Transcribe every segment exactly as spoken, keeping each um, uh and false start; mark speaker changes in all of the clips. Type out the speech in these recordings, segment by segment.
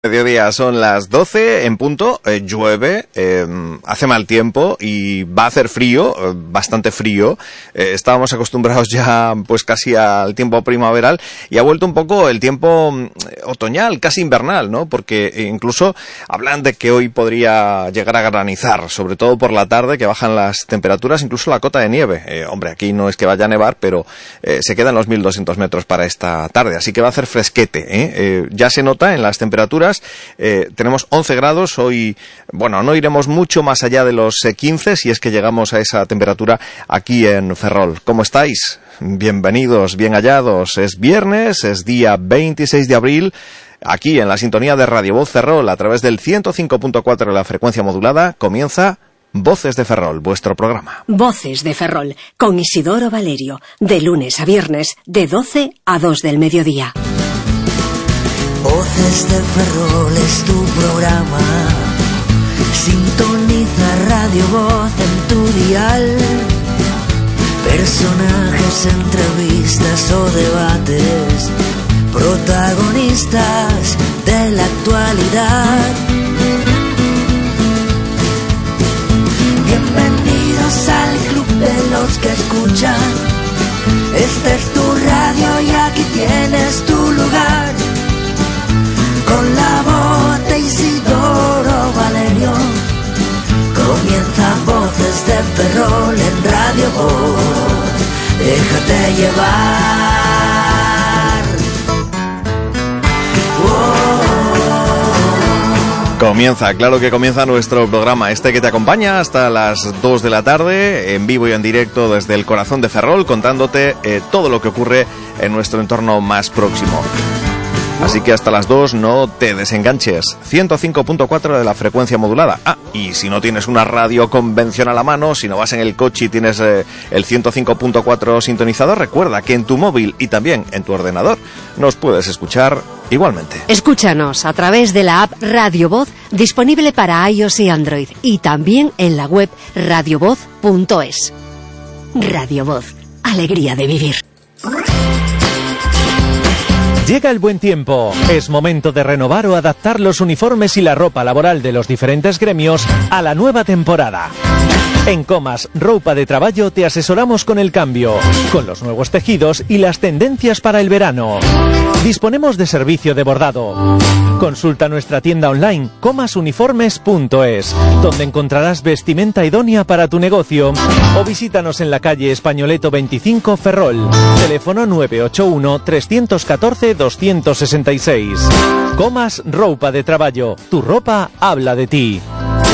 Speaker 1: Mediodía, son las doce en punto, eh, llueve, eh, hace mal tiempo y va a hacer frío, eh, bastante frío. Eh, estábamos acostumbrados ya pues casi al tiempo primaveral y ha vuelto un poco el tiempo eh, otoñal, casi invernal, ¿no? Porque eh, incluso hablan de que hoy podría llegar a granizar, sobre todo por la tarde, que bajan las temperaturas, incluso la cota de nieve. Eh, hombre, aquí no es que vaya a nevar, pero eh, se quedan los mil doscientos metros para esta tarde, así que va a hacer fresquete, ¿eh? Eh, ya se nota en las temperaturas. Eh, tenemos once grados, hoy, bueno, no iremos mucho más allá de los eh, quince si es que llegamos a esa temperatura aquí en Ferrol. ¿Cómo estáis? Bienvenidos, bien hallados. Es viernes, es día veintiséis de abril, aquí en la sintonía de Radio Voz Ferrol, a través del ciento cinco punto cuatro de la frecuencia modulada, comienza Voces de Ferrol, vuestro programa.
Speaker 2: Voces de Ferrol, con Isidoro Valerio, de lunes a viernes, de doce a dos del mediodía.
Speaker 3: Voces de Ferrol es tu programa. Sintoniza Radio Voz en tu dial. Personajes, entrevistas o debates, protagonistas de la actualidad. Bienvenidos al club de los que escuchan. Esta es tu radio y aquí tienes tu lugar. Con la voz de Isidoro Valerio, comienza Voces de Ferrol en Radio Voz. Déjate llevar. Oh.
Speaker 1: Comienza, claro que comienza nuestro programa, este que te acompaña hasta las dos de la tarde, en vivo y en directo desde el corazón de Ferrol, contándote eh, todo lo que ocurre en nuestro entorno más próximo. Así que hasta las dos no te desenganches. ciento cinco punto cuatro de la frecuencia modulada. Ah, y si no tienes una radio convencional a mano, si no vas en el coche y tienes eh, el ciento cinco punto cuatro sintonizado, recuerda que en tu móvil y también en tu ordenador nos puedes escuchar igualmente.
Speaker 2: Escúchanos a través de la app Radio Voz, disponible para iOS y Android, y también en la web radio voz punto es. Radio Voz, alegría de vivir.
Speaker 4: Llega el buen tiempo. Es momento de renovar o adaptar los uniformes y la ropa laboral de los diferentes gremios a la nueva temporada. En Comas Roupa de Traballo te asesoramos con el cambio, con los nuevos tejidos y las tendencias para el verano. Disponemos de servicio de bordado. Consulta nuestra tienda online comas uniformes punto es, donde encontrarás vestimenta idónea para tu negocio, o visítanos en la calle Españoleto veinticinco Ferrol, teléfono nueve ocho uno, tres uno cuatro, dos seis seis. Comas Roupa de Traballo, tu ropa habla de ti.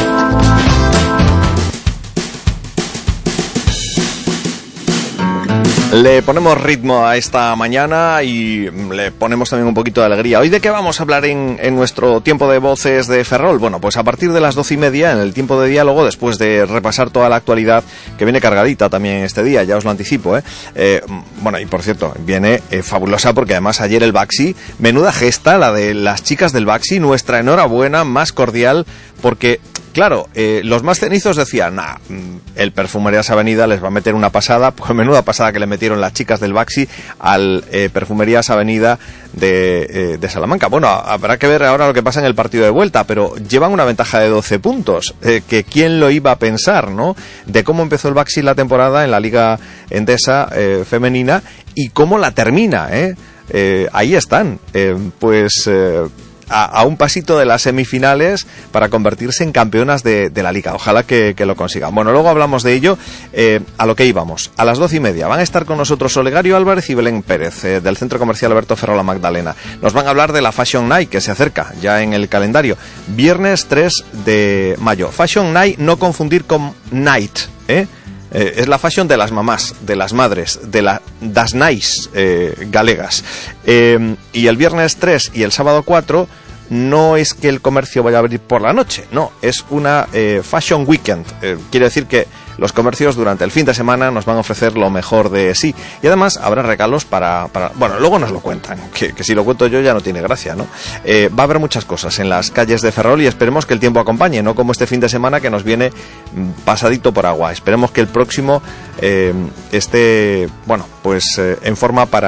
Speaker 1: Le ponemos ritmo a esta mañana y le ponemos también un poquito de alegría. ¿Hoy de qué vamos a hablar en, en nuestro tiempo de Voces de Ferrol? Bueno, pues a partir de las doce y media, en el tiempo de diálogo, después de repasar toda la actualidad, que viene cargadita también este día, ya os lo anticipo, ¿eh? eh bueno, y por cierto, viene eh, fabulosa porque además ayer el Baxi, menuda gesta la de las chicas del Baxi, nuestra enhorabuena más cordial, porque... Claro, eh, los más cenizos decían, nah, el Perfumerías Avenida les va a meter una pasada, pues menuda pasada que le metieron las chicas del Baxi al eh, Perfumerías Avenida de, eh, de Salamanca. Bueno, habrá que ver ahora lo que pasa en el partido de vuelta, pero llevan una ventaja de doce puntos, eh, que quién lo iba a pensar, ¿no? De cómo empezó el Baxi la temporada en la Liga Endesa eh, femenina y cómo la termina, ¿eh? eh ahí están, eh, pues... Eh, A, a un pasito de las semifinales para convertirse en campeonas de, de la Liga. Ojalá que, que lo consigan. Bueno, luego hablamos de ello. Eh, a lo que íbamos. A las doce y media van a estar con nosotros Olegario Álvarez y Belén Pérez, eh, del Centro Comercial Alberto Ferrol Magdalena. Nos van a hablar de la Fashion Night, que se acerca ya en el calendario. Viernes tres de mayo. Fashion Night, no confundir con Night, ¿eh? Eh, es la fashion de las mamás, de las madres, de la, das nais eh, galegas. Eh, y el viernes tres y el sábado cuatro no es que el comercio vaya a abrir por la noche, no, es una eh, fashion weekend. Eh, quiere decir que los comercios durante el fin de semana nos van a ofrecer lo mejor de sí. Y además habrá regalos para... para bueno, luego nos lo cuentan, que, que si lo cuento yo ya no tiene gracia, ¿no? Eh, va a haber muchas cosas en las calles de Ferrol y esperemos que el tiempo acompañe, no como este fin de semana que nos viene pasadito por agua. Esperemos que el próximo eh, esté, bueno, pues eh, en forma para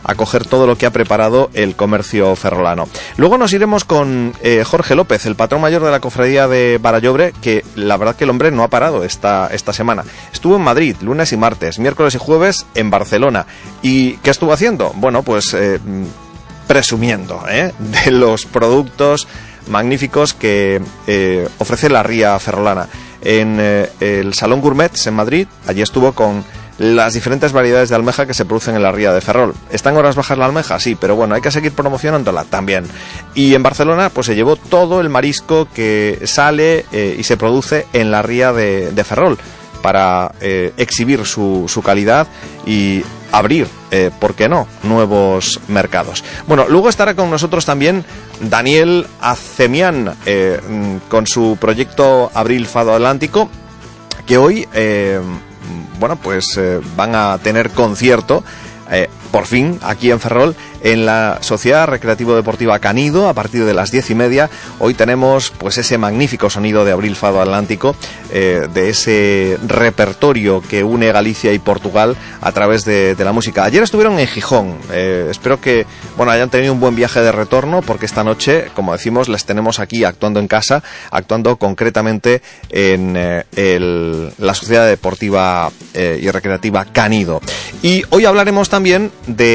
Speaker 1: acoger todo lo que ha preparado el comercio ferrolano. Luego nos iremos con eh, Jorge López, el patrón mayor de la cofradía de Barallobre, que la verdad que el hombre no ha parado esta, esta semana. Estuvo en Madrid lunes y martes, miércoles y jueves en Barcelona. ¿Y qué estuvo haciendo? Bueno, pues eh, presumiendo ¿eh? de los productos magníficos que eh, ofrece la ría ferrolana. En eh, el Salón Gourmets en Madrid, allí estuvo con las diferentes variedades de almeja que se producen en la ría de Ferrol. ¿Está en horas bajas la almeja? Sí, pero bueno, hay que seguir promocionándola también. Y en Barcelona pues se llevó todo el marisco que sale eh, y se produce en la ría de, de Ferrol para eh, exhibir su, su calidad y abrir, eh, ¿por qué no?, nuevos mercados. Bueno, luego estará con nosotros también Daniel Acemian eh, con su proyecto Abril Fado Atlántico, que hoy eh, bueno, pues eh, van a tener concierto eh, por fin aquí en Ferrol en la Sociedad Recreativo Deportiva Canido a partir de las diez y media. Hoy tenemos pues ese magnífico sonido de Abril Fado Atlántico, eh, de ese repertorio que une Galicia y Portugal a través de, de la música. Ayer estuvieron en Gijón, eh, espero que bueno hayan tenido un buen viaje de retorno, porque esta noche, como decimos, les tenemos aquí actuando en casa, actuando concretamente en eh, el, la Sociedad Deportiva eh, y Recreativa Canido. Y hoy hablaremos también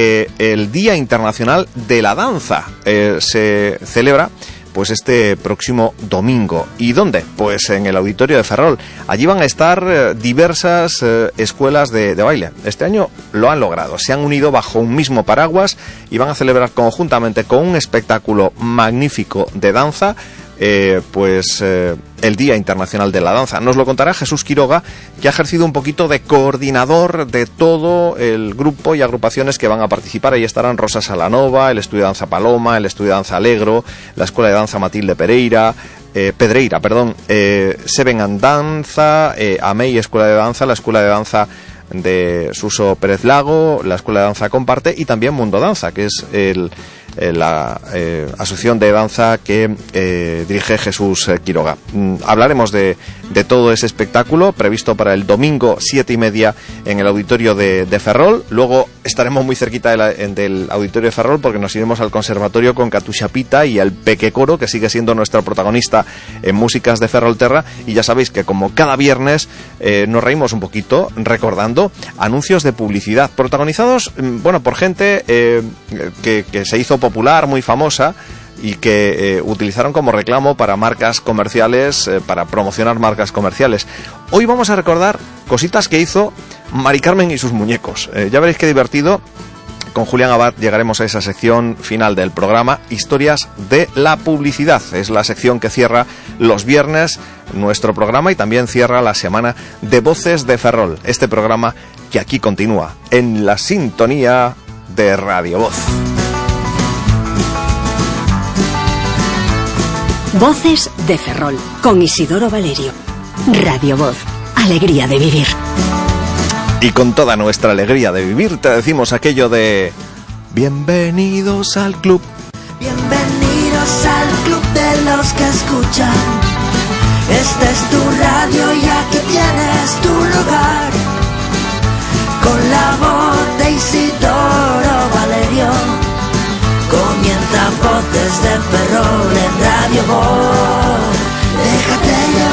Speaker 1: del Día Internacional de la Danza. Eh, se celebra pues este próximo domingo. ¿Y dónde? Pues en el Auditorio de Ferrol. Allí van a estar eh, diversas eh, escuelas de, de baile. Este año lo han logrado. Se han unido bajo un mismo paraguas y van a celebrar conjuntamente con un espectáculo magnífico de danza Eh, pues eh, el Día Internacional de la Danza. Nos lo contará Jesús Quiroga, que ha ejercido un poquito de coordinador de todo el grupo y agrupaciones que van a participar. Ahí estarán Rosa Salanova, el Estudio de Danza Paloma, el Estudio de Danza Alegro, la Escuela de Danza Matilde Pereira, eh, Pedreira, perdón, eh, Seven and Danza, eh, Amei Escuela de Danza, la Escuela de Danza de Suso Pérez Lago, la Escuela de Danza Comparte y también Mundo Danza, que es el la eh, asociación de danza que eh, dirige Jesús eh, Quiroga. Mm, hablaremos de, de todo ese espectáculo previsto para el domingo siete y media en el Auditorio de, de Ferrol. Luego estaremos muy cerquita de la, del Auditorio de Ferrol, porque nos iremos al conservatorio con Katusha Pita y al Peque Coro, que sigue siendo nuestra protagonista en Músicas de Ferrolterra. Y ya sabéis que como cada viernes eh, nos reímos un poquito recordando anuncios de publicidad protagonizados, bueno, por gente eh, que, que se hizo popular, muy famosa, y que eh, utilizaron como reclamo para marcas comerciales, eh, para promocionar marcas comerciales. Hoy vamos a recordar cositas que hizo Mari Carmen y sus muñecos. Eh, ya veréis qué divertido. Con Julián Abad llegaremos a esa sección final del programa, Historias de la Publicidad. Es la sección que cierra los viernes nuestro programa y también cierra la semana de Voces de Ferrol. Este programa que aquí continúa en la sintonía de Radio Voz.
Speaker 2: Voces de Ferrol, con Isidoro Valerio. Radio Voz, alegría de vivir.
Speaker 1: Y con toda nuestra alegría de vivir te decimos aquello de bienvenidos al club.
Speaker 3: Bienvenidos al club de los que escuchan. Esta es tu radio y aquí tienes tu lugar. Con la voz de Isidoro Valerio comienza Voces de Ferrol en Radio Voz. Déjate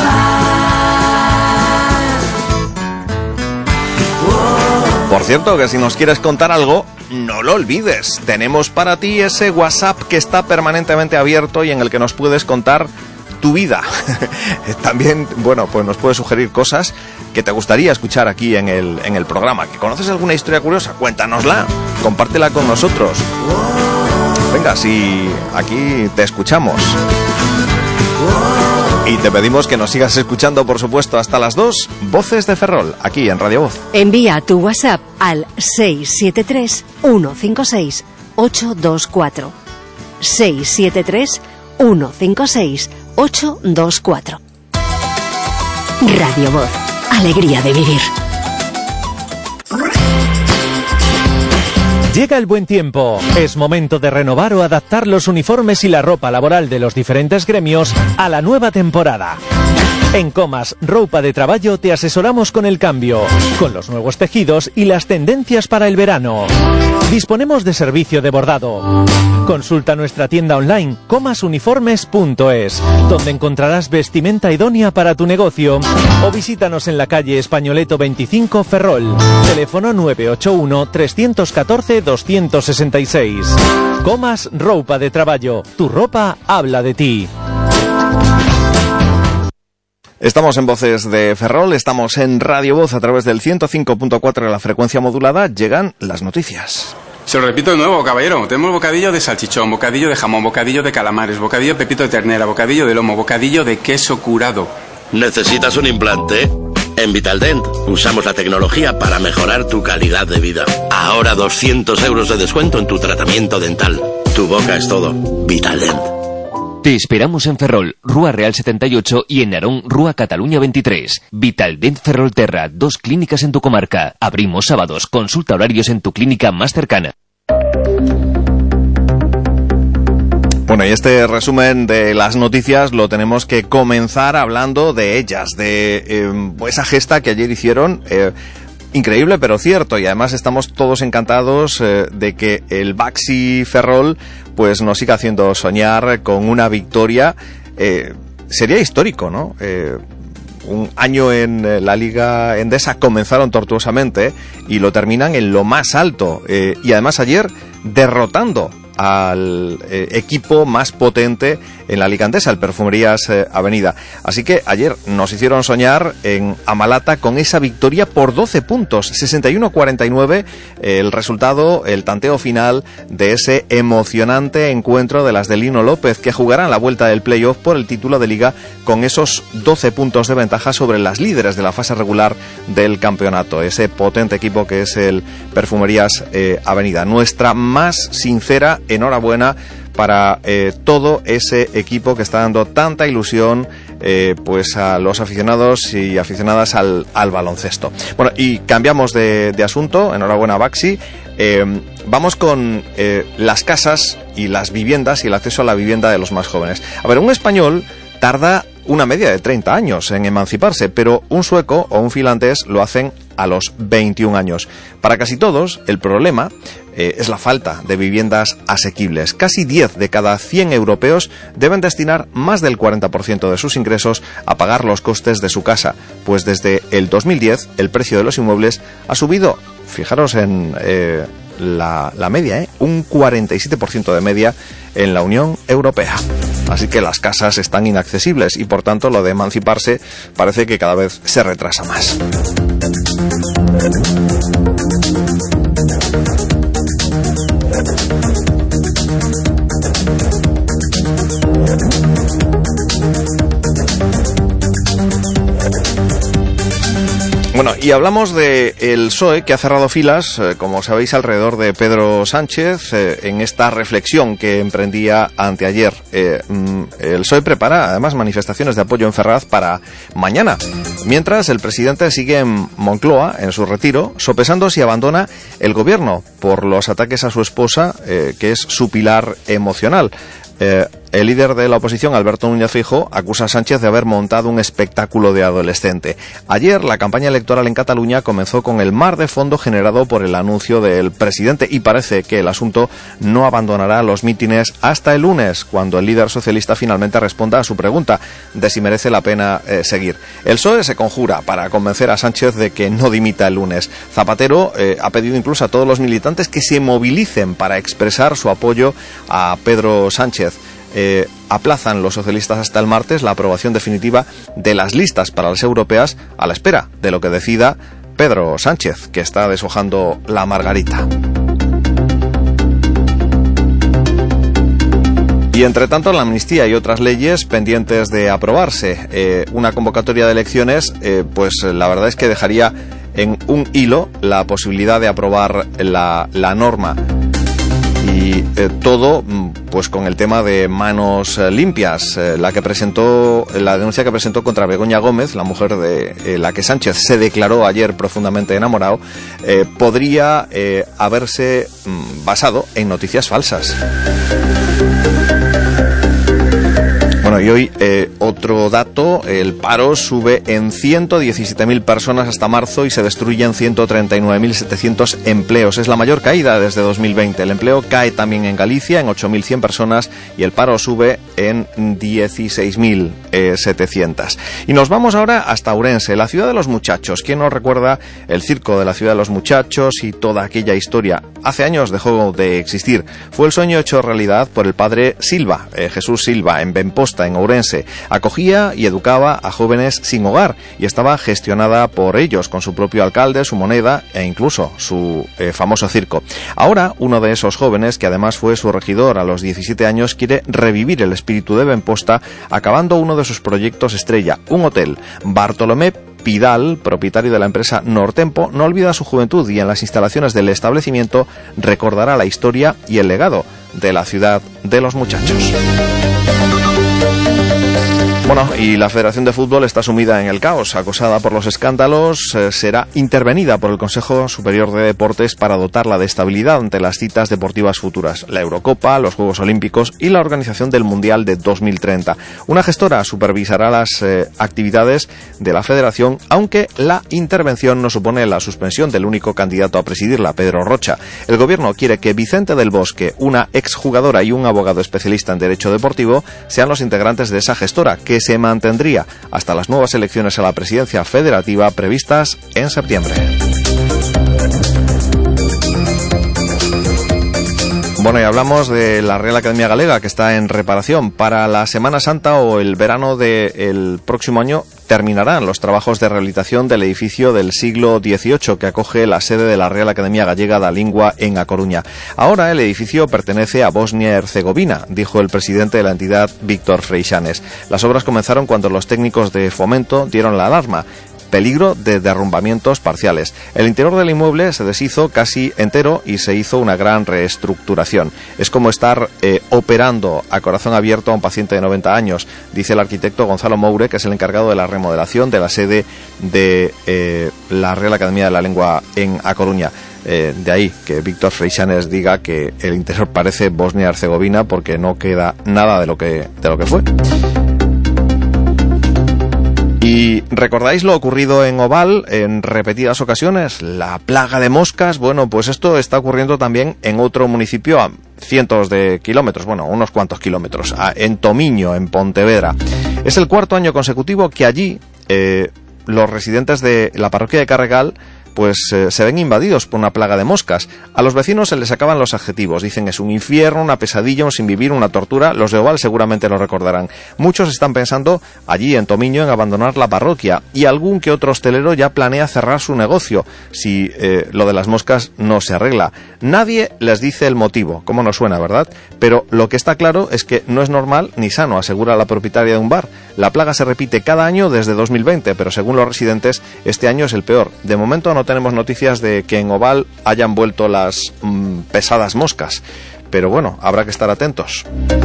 Speaker 3: llevar. Oh.
Speaker 1: Por cierto, que si nos quieres contar algo, no lo olvides. Tenemos para ti ese WhatsApp que está permanentemente abierto y en el que nos puedes contar tu vida. También, bueno, pues nos puedes sugerir cosas que te gustaría escuchar aquí en el, en el programa. ¿Que conoces alguna historia curiosa? Cuéntanosla, compártela con nosotros. Venga, si aquí te escuchamos. Y te pedimos que nos sigas escuchando, por supuesto, hasta las dos, Voces de Ferrol, aquí en Radio Voz.
Speaker 2: Envía tu WhatsApp al seis siete tres, uno cinco seis, ocho dos cuatro. seis siete tres, uno cinco seis, ocho dos cuatro. Radio Voz, alegría de vivir.
Speaker 4: Llega el buen tiempo. Es momento de renovar o adaptar los uniformes y la ropa laboral de los diferentes gremios a la nueva temporada. En Comas Roupa de Traballo te asesoramos con el cambio, con los nuevos tejidos y las tendencias para el verano. Disponemos de servicio de bordado. Consulta nuestra tienda online comas uniformes punto es, donde encontrarás vestimenta idónea para tu negocio, o visítanos en la calle Españoleto veinticinco, Ferrol. Teléfono nueve ocho uno, tres uno cuatro, dos seis seis. Comas Roupa de Traballo. Tu ropa habla de ti.
Speaker 1: Estamos en Voces de Ferrol, estamos en Radio Voz a través del ciento cinco punto cuatro de la frecuencia modulada. Llegan las noticias.
Speaker 5: Se lo repito de nuevo, caballero. Tenemos bocadillo de salchichón, bocadillo de jamón, bocadillo de calamares, bocadillo de pepito de ternera, bocadillo de lomo, bocadillo de queso curado.
Speaker 6: ¿Necesitas un implante? En Vitaldent usamos la tecnología para mejorar tu calidad de vida. Ahora doscientos euros de descuento en tu tratamiento dental. Tu boca es todo. Vitaldent.
Speaker 7: Te esperamos en Ferrol, Rúa Real setenta y ocho, y en Narón, Rúa Cataluña veintitrés. Vitaldent Ferrolterra, dos clínicas en tu comarca. Abrimos sábados, consulta horarios en tu clínica más cercana.
Speaker 1: Bueno, y este resumen de las noticias lo tenemos que comenzar hablando de ellas, de eh, esa gesta que ayer hicieron, eh, increíble pero cierto, y además estamos todos encantados eh, de que el Baxi Ferrol pues nos siga haciendo soñar con una victoria. Eh, sería histórico, ¿no? Eh, un año en la Liga Endesa comenzaron tortuosamente y lo terminan en lo más alto, eh, y además ayer derrotando al eh, equipo más potente en la Liga Endesa, el Perfumerías eh, Avenida. Así que ayer nos hicieron soñar en Amalata con esa victoria por doce puntos, sesenta y uno a cuarenta y nueve, eh, el resultado, el tanteo final de ese emocionante encuentro de las de Lino López, que jugarán la vuelta del playoff por el título de Liga con esos doce puntos de ventaja sobre las líderes de la fase regular del campeonato, ese potente equipo que es el Perfumerías eh, Avenida. Nuestra más sincera enhorabuena para eh, todo ese equipo que está dando tanta ilusión eh, pues a los aficionados y aficionadas al, al baloncesto. Bueno, y cambiamos de, de asunto. Enhorabuena, Baxi. Eh, vamos con eh, las casas y las viviendas y el acceso a la vivienda de los más jóvenes. A ver, un español tarda una media de treinta años en emanciparse, pero un sueco o un finlandés lo hacen a los veintiún años. Para casi todos, el problema eh, es la falta de viviendas asequibles. Casi diez de cada cien europeos deben destinar más del cuarenta por ciento de sus ingresos a pagar los costes de su casa, pues desde el dos mil diez el precio de los inmuebles ha subido, fijaros en eh, la, la media, ¿eh? un cuarenta y siete por ciento de media en la Unión Europea. Así que las casas están inaccesibles y por tanto lo de emanciparse parece que cada vez se retrasa más. Bueno, y hablamos de el P S O E, que ha cerrado filas, eh, como sabéis, alrededor de Pedro Sánchez eh, en esta reflexión que emprendía anteayer. Eh, el P S O E prepara además manifestaciones de apoyo en Ferraz para mañana, mientras el presidente sigue en Moncloa, en su retiro, sopesando si abandona el gobierno por los ataques a su esposa, eh, que es su pilar emocional. Eh, el líder de la oposición, Alberto Núñez Feijóo, acusa a Sánchez de haber montado un espectáculo de adolescente. Ayer la campaña electoral en Cataluña comenzó con el mar de fondo generado por el anuncio del presidente y parece que el asunto no abandonará los mítines hasta el lunes, cuando el líder socialista finalmente responda a su pregunta de si merece la pena eh, seguir. El P S O E se conjura para convencer a Sánchez de que no dimita el lunes. Zapatero eh, ha pedido incluso a todos los militantes que se movilicen para expresar su apoyo a Pedro Sánchez. Eh, aplazan los socialistas hasta el martes la aprobación definitiva de las listas para las europeas a la espera de lo que decida Pedro Sánchez, que está deshojando la margarita. Y entre tanto, la amnistía y otras leyes pendientes de aprobarse. Eh, una convocatoria de elecciones, eh, pues la verdad es que dejaría en un hilo la posibilidad de aprobar la, la norma. Y eh, todo pues con el tema de manos eh, limpias, eh, la que presentó la denuncia que presentó contra Begoña Gómez, la mujer de eh, la que Sánchez se declaró ayer profundamente enamorado, eh, podría eh, haberse mm, basado en noticias falsas. Bueno, Bueno, y hoy eh, otro dato, el paro sube en ciento diecisiete mil personas hasta marzo y se destruyen ciento treinta y nueve mil setecientos empleos. Es la mayor caída desde dos mil veinte. El empleo cae también en Galicia en ocho mil cien personas y el paro sube en dieciséis mil setecientos. Y nos vamos ahora hasta Ourense, la ciudad de los muchachos. ¿Quién nos recuerda el circo de la ciudad de los muchachos y toda aquella historia? Hace años dejó de existir. Fue el sueño hecho realidad por el padre Silva, eh, Jesús Silva, en Benposta, en Ourense. Acogía y educaba a jóvenes sin hogar y estaba gestionada por ellos, con su propio alcalde, su moneda e incluso su eh, famoso circo. Ahora, uno de esos jóvenes, que además fue su regidor a los diecisiete años, quiere revivir el espíritu de Benposta, acabando uno de sus proyectos estrella, un hotel. Bartolomé Pidal, propietario de la empresa Nortempo, no olvida su juventud y en las instalaciones del establecimiento recordará la historia y el legado de la ciudad de los muchachos. Bueno, y la Federación de Fútbol está sumida en el caos, acosada por los escándalos, eh, será intervenida por el Consejo Superior de Deportes para dotarla de estabilidad ante las citas deportivas futuras, la Eurocopa, los Juegos Olímpicos y la organización del Mundial de dos mil treinta. Una gestora supervisará las eh, actividades de la Federación, aunque la intervención no supone la suspensión del único candidato a presidirla, Pedro Rocha. El Gobierno quiere que Vicente del Bosque, una exjugadora y un abogado especialista en Derecho Deportivo, sean los integrantes de esa gestora, que se mantendría hasta las nuevas elecciones a la presidencia federativa previstas en septiembre. Bueno, y hablamos de la Real Academia Galega, que está en reparación. Para la Semana Santa o el verano del próximo año terminarán los trabajos de rehabilitación del edificio del siglo dieciocho que acoge la sede de la Real Academia Gallega da Lingua en A Coruña. Ahora el edificio pertenece a Bosnia y Herzegovina, dijo el presidente de la entidad, Víctor Freixanes. Las obras comenzaron cuando los técnicos de Fomento dieron la alarma. Peligro de derrumbamientos parciales. El interior del inmueble se deshizo casi entero y se hizo una gran reestructuración. Es como estar eh, operando a corazón abierto a un paciente de noventa años, dice el arquitecto Gonzalo Moure, que es el encargado de la remodelación de la sede de eh, la Real Academia de la Lengua en A Coruña. Eh, de ahí que Víctor Freixanes diga que el interior parece Bosnia y Herzegovina porque no queda nada de lo que, de lo que fue. ¿Y recordáis lo ocurrido en Oval en repetidas ocasiones? La plaga de moscas. Bueno, pues esto está ocurriendo también en otro municipio a cientos de kilómetros, bueno, unos cuantos kilómetros, en Tomiño, en Pontevedra. Es el cuarto año consecutivo que allí eh, los residentes de la parroquia de Carregal pues eh, se ven invadidos por una plaga de moscas. A los vecinos se les acaban los adjetivos. Dicen es un infierno, una pesadilla, un sinvivir, una tortura. Los de Oval seguramente lo recordarán. Muchos están pensando allí en Tomiño en abandonar la parroquia y algún que otro hostelero ya planea cerrar su negocio si eh, lo de las moscas no se arregla. Nadie les dice el motivo. ¿Cómo nos suena, verdad? Pero lo que está claro es que no es normal ni sano, asegura la propietaria de un bar. La plaga se repite cada año desde dos mil veinte, pero según los residentes este año es el peor. De momento no tenemos noticias de que en Oval hayan vuelto las mmm, pesadas moscas, pero bueno, habrá que estar atentos.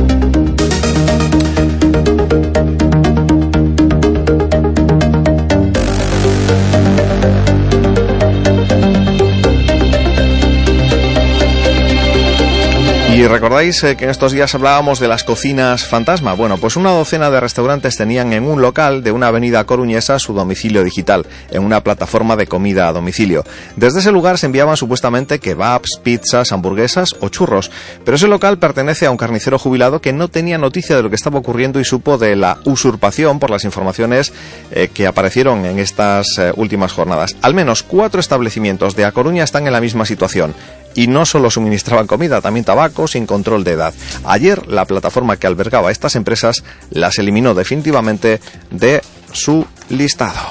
Speaker 1: ¿Y recordáis eh, que en estos días hablábamos de las cocinas fantasma? Bueno, pues una docena de restaurantes tenían en un local de una avenida coruñesa su domicilio digital, en una plataforma de comida a domicilio. Desde ese lugar se enviaban supuestamente kebabs, pizzas, hamburguesas o churros, pero ese local pertenece a un carnicero jubilado que no tenía noticia de lo que estaba ocurriendo y supo de la usurpación por las informaciones eh, que aparecieron en estas eh, últimas jornadas. Al menos cuatro establecimientos de A Coruña están en la misma situación. Y no solo suministraban comida, también tabaco sin control de edad. Ayer la plataforma que albergaba a estas empresas las eliminó definitivamente de su listado.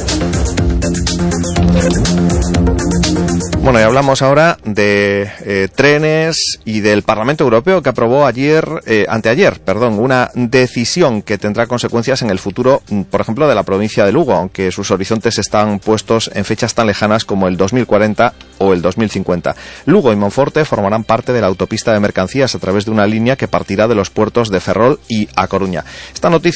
Speaker 1: Bueno, y hablamos ahora de eh, trenes y del Parlamento Europeo, que aprobó ayer, eh, anteayer, perdón, una decisión que tendrá consecuencias en el futuro, por ejemplo, de la provincia de Lugo, aunque sus horizontes están puestos en fechas tan lejanas como el dos mil cuarenta o el dos mil cincuenta. Lugo y Monforte formarán parte de la autopista de mercancías a través de una línea que partirá de los puertos de Ferrol y A Coruña. Esta noticia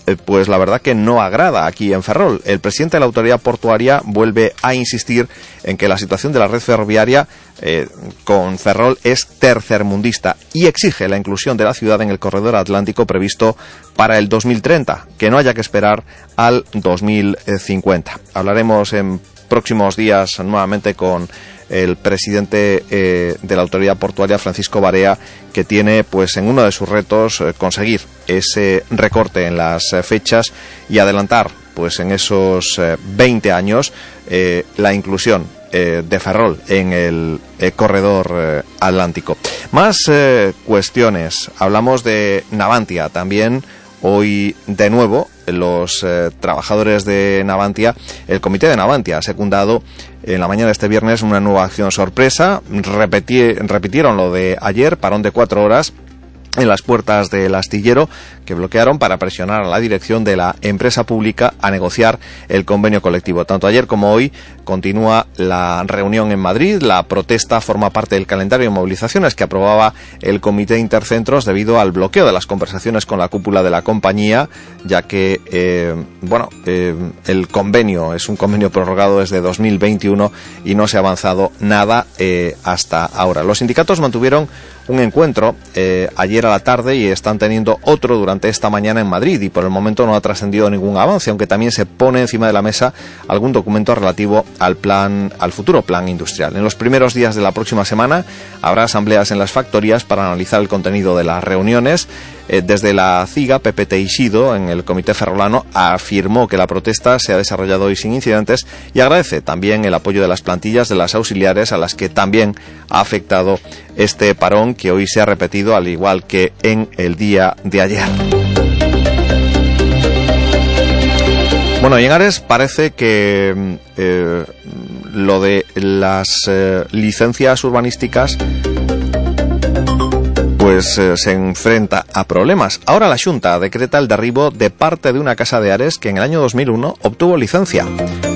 Speaker 1: eh, pues la verdad que no agrada aquí en Ferrol. El presidente de la autoridad portuaria vuelve a insistir en que la situación de la red ferroviaria eh, con Ferrol es tercermundista y exige la inclusión de la ciudad en el corredor atlántico previsto para el dos mil treinta, que no haya que esperar al dos mil cincuenta. Hablaremos en próximos días nuevamente con el presidente eh, de la autoridad portuaria, Francisco Barea, que tiene pues en uno de sus retos eh, conseguir ese recorte en las eh, fechas y adelantar pues en esos eh, veinte años eh, la inclusión eh, de Ferrol en el eh, corredor eh, atlántico. Más eh, cuestiones. Hablamos de Navantia también. Hoy, de nuevo, los eh, trabajadores de Navantia, el comité de Navantia ha secundado en la mañana de este viernes una nueva acción sorpresa. Repetí, repitieron lo de ayer, parón de cuatro horas en las puertas del astillero, que bloquearon para presionar a la dirección de la empresa pública a negociar el convenio colectivo. Tanto ayer como hoy continúa la reunión en Madrid. La protesta forma parte del calendario de movilizaciones que aprobaba el Comité Intercentros debido al bloqueo de las conversaciones con la cúpula de la compañía, ya que eh, bueno, eh, el convenio es un convenio prorrogado desde dos mil veintiuno y no se ha avanzado nada eh, hasta ahora. Los sindicatos mantuvieron un encuentro eh, ayer a la tarde y están teniendo otro durante esta mañana en Madrid, y por el momento no ha trascendido ningún avance, aunque también se pone encima de la mesa algún documento relativo al plan, al futuro plan industrial. En los primeros días de la próxima semana habrá asambleas en las factorías para analizar el contenido de las reuniones. Eh, desde la CIGA, Pepe Teixido, en el Comité Ferrolano, afirmó que la protesta se ha desarrollado hoy sin incidentes y agradece también el apoyo de las plantillas de las auxiliares, a las que también ha afectado este parón, que hoy se ha repetido al igual que en el día de ayer. Bueno, y en Ares parece que eh, lo de las eh, licencias urbanísticas pues eh, se enfrenta a problemas. Ahora la Xunta decreta el derribo de parte de una casa de Ares que en el año dos mil uno obtuvo licencia.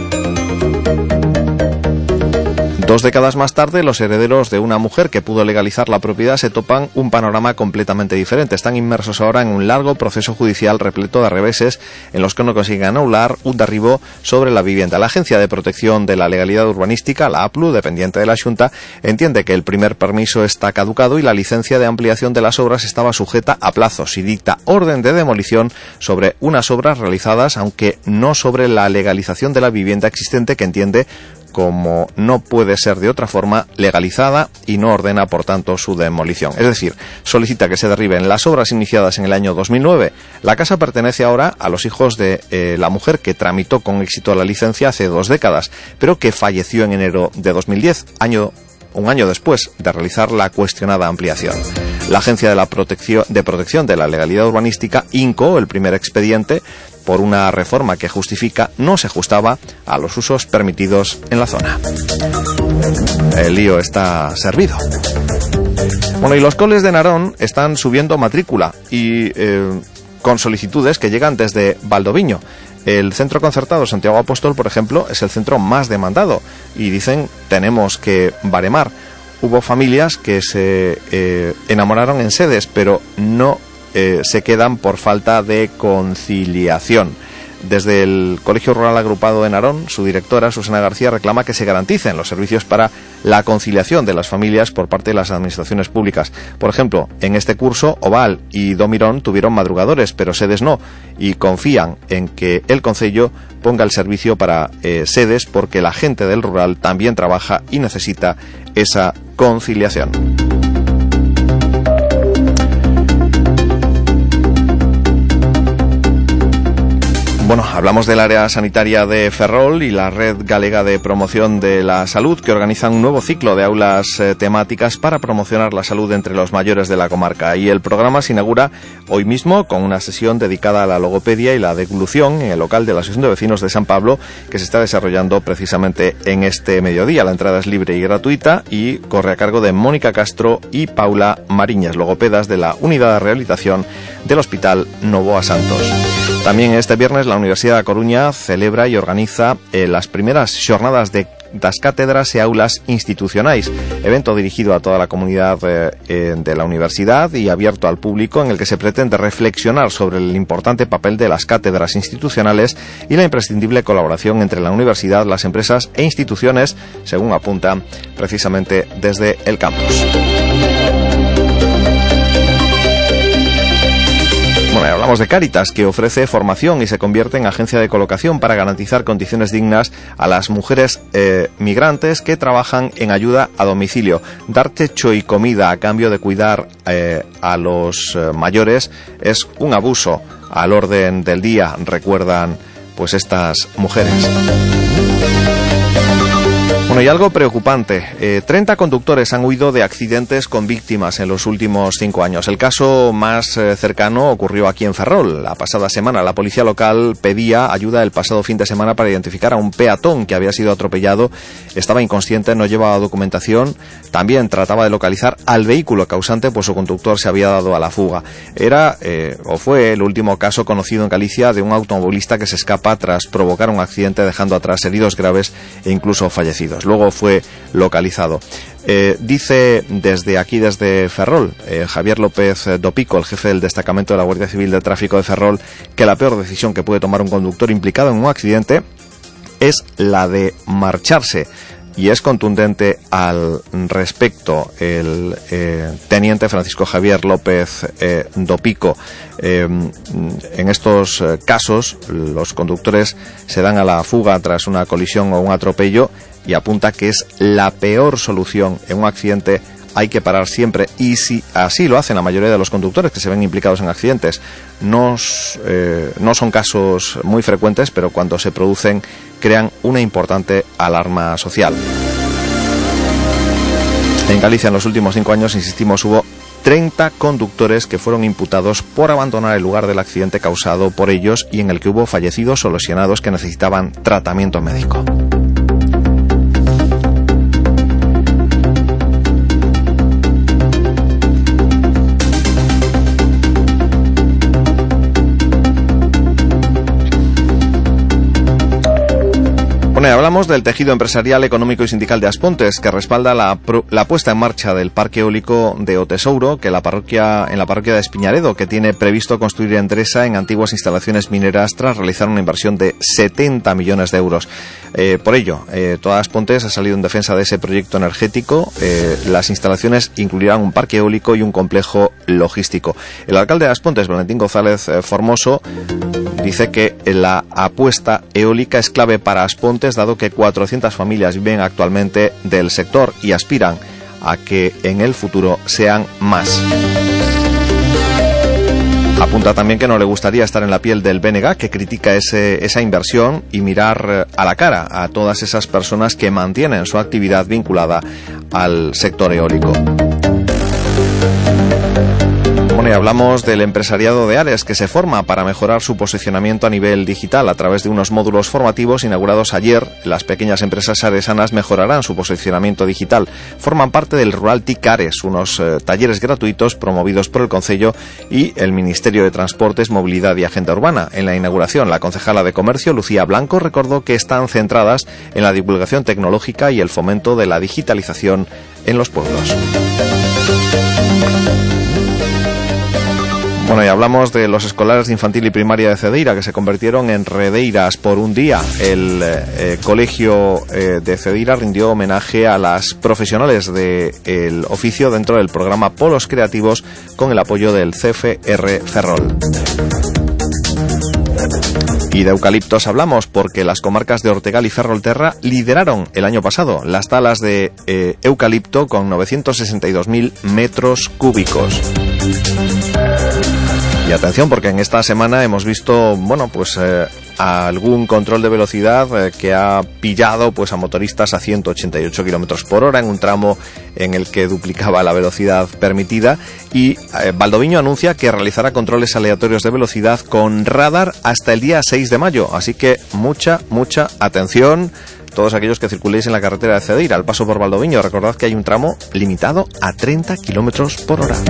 Speaker 1: Dos décadas más tarde, los herederos de una mujer que pudo legalizar la propiedad se topan un panorama completamente diferente. Están inmersos ahora en un largo proceso judicial repleto de reveses en los que no consiguen anular un derribo sobre la vivienda. La Agencia de Protección de la Legalidad Urbanística, la A P L U, dependiente de la Xunta, entiende que el primer permiso está caducado y la licencia de ampliación de las obras estaba sujeta a plazos, y dicta orden de demolición sobre unas obras realizadas, aunque no sobre la legalización de la vivienda existente, que entiende como no puede ser de otra forma legalizada, y no ordena por tanto su demolición. Es decir, solicita que se derriben las obras iniciadas en el año dos mil nueve. La casa pertenece ahora a los hijos de eh, la mujer que tramitó con éxito la licencia hace dos décadas, pero que falleció en enero de dos mil diez, año un año después de realizar la cuestionada ampliación. La Agencia de, la Protección, de Protección de la Legalidad Urbanística hincó el primer expediente por una reforma que justifica no se ajustaba a los usos permitidos en la zona. El lío está servido. Bueno, y los coles de Narón están subiendo matrícula y eh, con solicitudes que llegan desde Valdoviño. El centro concertado Santiago Apóstol, por ejemplo, es el centro más demandado y dicen tenemos que baremar. Hubo familias que se eh, enamoraron en sedes, pero no eh, se quedan por falta de conciliación. Desde el Colegio Rural Agrupado de Narón, su directora, Susana García, reclama que se garanticen los servicios para la conciliación de las familias por parte de las administraciones públicas. Por ejemplo, en este curso, Oval y Domirón tuvieron madrugadores, pero sedes no, y confían en que el concello ponga el servicio para eh, sedes, porque la gente del rural también trabaja y necesita esa conciliación. Bueno, hablamos del área sanitaria de Ferrol y la Red Galega de Promoción de la Salud, que organizan un nuevo ciclo de aulas eh, temáticas para promocionar la salud entre los mayores de la comarca. Y el programa se inaugura hoy mismo con una sesión dedicada a la logopedia y la deglución en el local de la Asociación de Vecinos de San Pablo, que se está desarrollando precisamente en este mediodía. La entrada es libre y gratuita y corre a cargo de Mónica Castro y Paula Mariñas, logopedas de la Unidad de Rehabilitación del Hospital Novoa Santos. También este viernes la Universidad de A Coruña celebra y organiza eh, las primeras jornadas de das cátedras e aulas institucionais, evento dirigido a toda la comunidad eh, eh, de la universidad y abierto al público, en el que se pretende reflexionar sobre el importante papel de las cátedras institucionales y la imprescindible colaboración entre la universidad, las empresas e instituciones, según apunta precisamente desde el campus. Bueno, hablamos de Cáritas, que ofrece formación y se convierte en agencia de colocación para garantizar condiciones dignas a las mujeres eh, migrantes que trabajan en ayuda a domicilio. Dar techo y comida a cambio de cuidar eh, a los eh, mayores es un abuso al orden del día, recuerdan pues estas mujeres. Bueno, y algo preocupante, eh, treinta conductores han huido de accidentes con víctimas en los últimos cinco años. El caso más eh, cercano ocurrió aquí en Ferrol. La pasada semana la policía local pedía ayuda el pasado fin de semana para identificar a un peatón que había sido atropellado, estaba inconsciente, no llevaba documentación. También trataba de localizar al vehículo causante, pues su conductor se había dado a la fuga. Era, eh, o fue, el último caso conocido en Galicia de un automovilista que se escapa tras provocar un accidente, dejando atrás heridos graves e incluso fallecidos. Luego fue localizado. Eh, dice desde aquí, desde Ferrol, eh, Javier López Dopico, el jefe del destacamento de la Guardia Civil de Tráfico de Ferrol, que la peor decisión que puede tomar un conductor implicado en un accidente es la de marcharse. Y es contundente al respecto el eh, teniente Francisco Javier López eh, Dopico. Eh, en estos eh, casos, los conductores se dan a la fuga tras una colisión o un atropello, y apunta que es la peor solución en un accidente. Hay que parar siempre, y si así lo hacen la mayoría de los conductores que se ven implicados en accidentes, no, eh, no son casos muy frecuentes, pero cuando se producen crean una importante alarma social. En Galicia en los últimos cinco años, insistimos, hubo treinta conductores que fueron imputados por abandonar el lugar del accidente causado por ellos y en el que hubo fallecidos o lesionados que necesitaban tratamiento médico. Bueno, hablamos del tejido empresarial, económico y sindical de Aspontes, que respalda la, la puesta en marcha del parque eólico de Otesouro, que la parroquia, en la parroquia de Espiñaredo, que tiene previsto construir Endresa en antiguas instalaciones mineras tras realizar una inversión de setenta millones de euros. Eh, por ello, eh, toda Aspontes ha salido en defensa de ese proyecto energético. Eh, las instalaciones incluirán un parque eólico y un complejo logístico. El alcalde de Aspontes, Valentín González eh, Formoso, dice que la apuesta eólica es clave para Aspontes, dado que cuatrocientas familias viven actualmente del sector y aspiran a que en el futuro sean más. Apunta también que no le gustaría estar en la piel del B N G, que critica ese, esa inversión, y mirar a la cara a todas esas personas que mantienen su actividad vinculada al sector eólico. Bueno, y hablamos del empresariado de Ares, que se forma para mejorar su posicionamiento a nivel digital a través de unos módulos formativos inaugurados ayer. Las pequeñas empresas aresanas mejorarán su posicionamiento digital. Forman parte del Rural TIC Ares, unos eh, talleres gratuitos promovidos por el Concello y el Ministerio de Transportes, Movilidad y Agenda Urbana. En la inauguración, la concejala de Comercio, Lucía Blanco, recordó que están centradas en la divulgación tecnológica y el fomento de la digitalización en los pueblos. Bueno, y hablamos de los escolares de infantil y primaria de Cedeira, que se convirtieron en redeiras por un día. El eh, colegio eh, de Cedeira rindió homenaje a las profesionales del oficio dentro del programa Polos Creativos, con el apoyo del C F R Ferrol. Y de eucaliptos hablamos porque las comarcas de Ortegal y Ferrolterra lideraron el año pasado las talas de eh, eucalipto con novecientos sesenta y dos mil metros cúbicos. Y atención, porque en esta semana hemos visto, bueno, pues eh, algún control de velocidad eh, que ha pillado pues a motoristas a ciento ochenta y ocho kilómetros por hora en un tramo en el que duplicaba la velocidad permitida. Y eh, Valdoviño anuncia que realizará controles aleatorios de velocidad con radar hasta el día seis de mayo. Así que mucha, mucha atención todos aquellos que circuléis en la carretera de Cedeira al paso por Valdoviño. Recordad que hay un tramo limitado a treinta kilómetros por hora.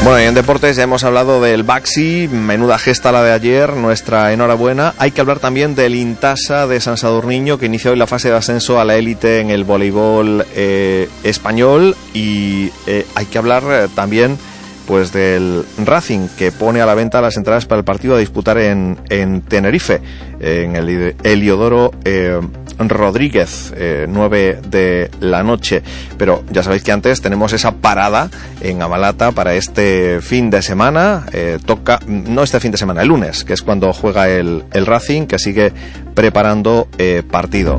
Speaker 1: Bueno, y en deportes ya hemos hablado del Baxi, menuda gesta la de ayer, nuestra enhorabuena. Hay que hablar también del Intasa de San Sadurniño, que inició hoy la fase de ascenso a la élite en el voleibol eh, español, y eh, hay que hablar eh, también pues del Racing, que pone a la venta las entradas para el partido a disputar en, en Tenerife, en el Heliodoro eh, Rodríguez, eh, nueve de la noche. Pero ya sabéis que antes tenemos esa parada en Amalata para este fin de semana. Eh, toca, no este fin de semana, el lunes, que es cuando juega el, el Racing, que sigue preparando eh, partido.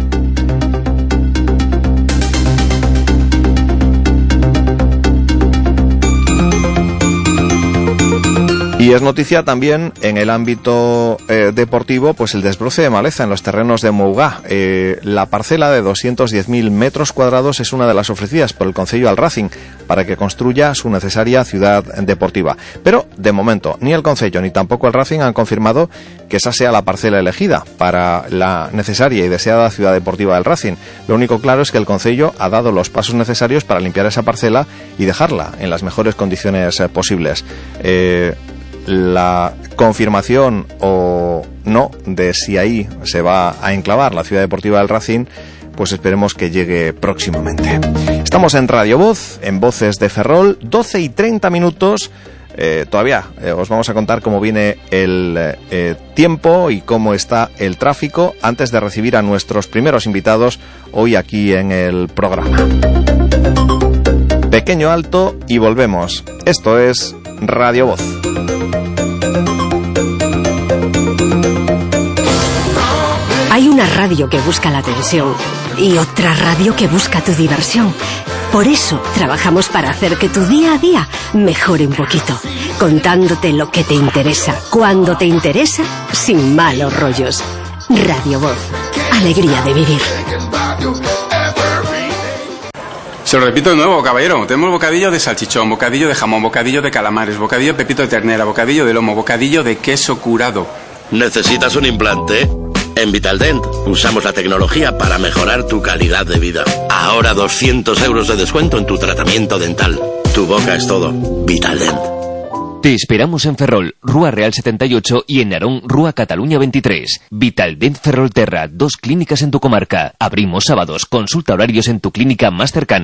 Speaker 1: Y es noticia también en el ámbito eh, deportivo, pues el desbroce de maleza en los terrenos de Mougá. Eh, la parcela de doscientos diez mil metros cuadrados es una de las ofrecidas por el Concello al Racing para que construya su necesaria ciudad deportiva. Pero, de momento, ni el Concello ni tampoco el Racing han confirmado que esa sea la parcela elegida para la necesaria y deseada ciudad deportiva del Racing. Lo único claro es que el Concello ha dado los pasos necesarios para limpiar esa parcela y dejarla en las mejores condiciones eh, posibles. Eh... La confirmación o no de si ahí se va a enclavar la ciudad deportiva del Racing, pues esperemos que llegue próximamente. Estamos en Radio Voz, en Voces de Ferrol, doce y treinta minutos. Eh, todavía eh, os vamos a contar cómo viene el eh, tiempo y cómo está el tráfico antes de recibir a nuestros primeros invitados hoy aquí en el programa. Pequeño alto y volvemos. Esto es Radio Voz.
Speaker 2: Hay una radio que busca la atención y otra radio que busca tu diversión. Por eso trabajamos para hacer que tu día a día mejore un poquito, contándote lo que te interesa, cuando te interesa, sin malos rollos. Radio Voz, alegría de vivir.
Speaker 5: Se lo repito de nuevo, caballero. Tenemos bocadillo de salchichón, bocadillo de jamón, bocadillo de calamares, bocadillo de pepito de ternera, bocadillo de lomo, bocadillo de queso curado.
Speaker 6: ¿Necesitas un implante? En Vitaldent usamos la tecnología para mejorar tu calidad de vida. Ahora doscientos euros de descuento en tu tratamiento dental. Tu boca es todo. Vitaldent.
Speaker 7: Te esperamos en Ferrol, Rúa Real setenta y ocho, y en Narón, Rúa Cataluña veintitrés. Vitaldent Ferrolterra, dos clínicas en tu comarca. Abrimos sábados, consulta horarios en tu clínica más cercana.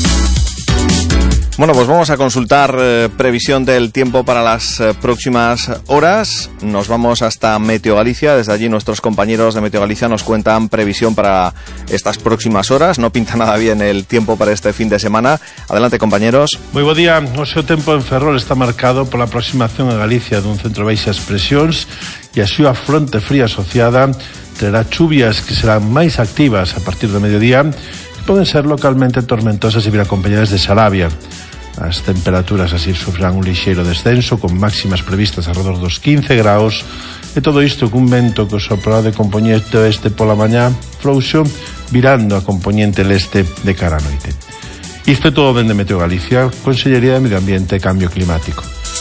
Speaker 1: Bueno, pues vamos a consultar eh, previsión del tiempo para las eh, próximas horas. Nos vamos hasta Meteo Galicia. Desde allí nuestros compañeros de Meteo Galicia nos cuentan previsión para estas próximas horas. No pinta nada bien el tiempo para este fin de semana. Adelante, compañeros.
Speaker 8: Moi bo día. O seu tempo en Ferrol está marcado pola aproximación a Galicia dun centro de baixas presións e a súa fronte fría asociada terá chuvias que serán máis activas a partir do mediodía, que poden ser localmente tormentosas e vir acompañadas de sarabia. As temperaturas así sufrán un lixeiro descenso, con máximas previstas alrededor dos quince graus, e todo isto cun vento que soprará de componente oeste pola mañá, frouxo, virando a componente leste de cara a noite. Isto é todo ben de Meteo Galicia, Consellería de Medio Ambiente e Cambio Climático.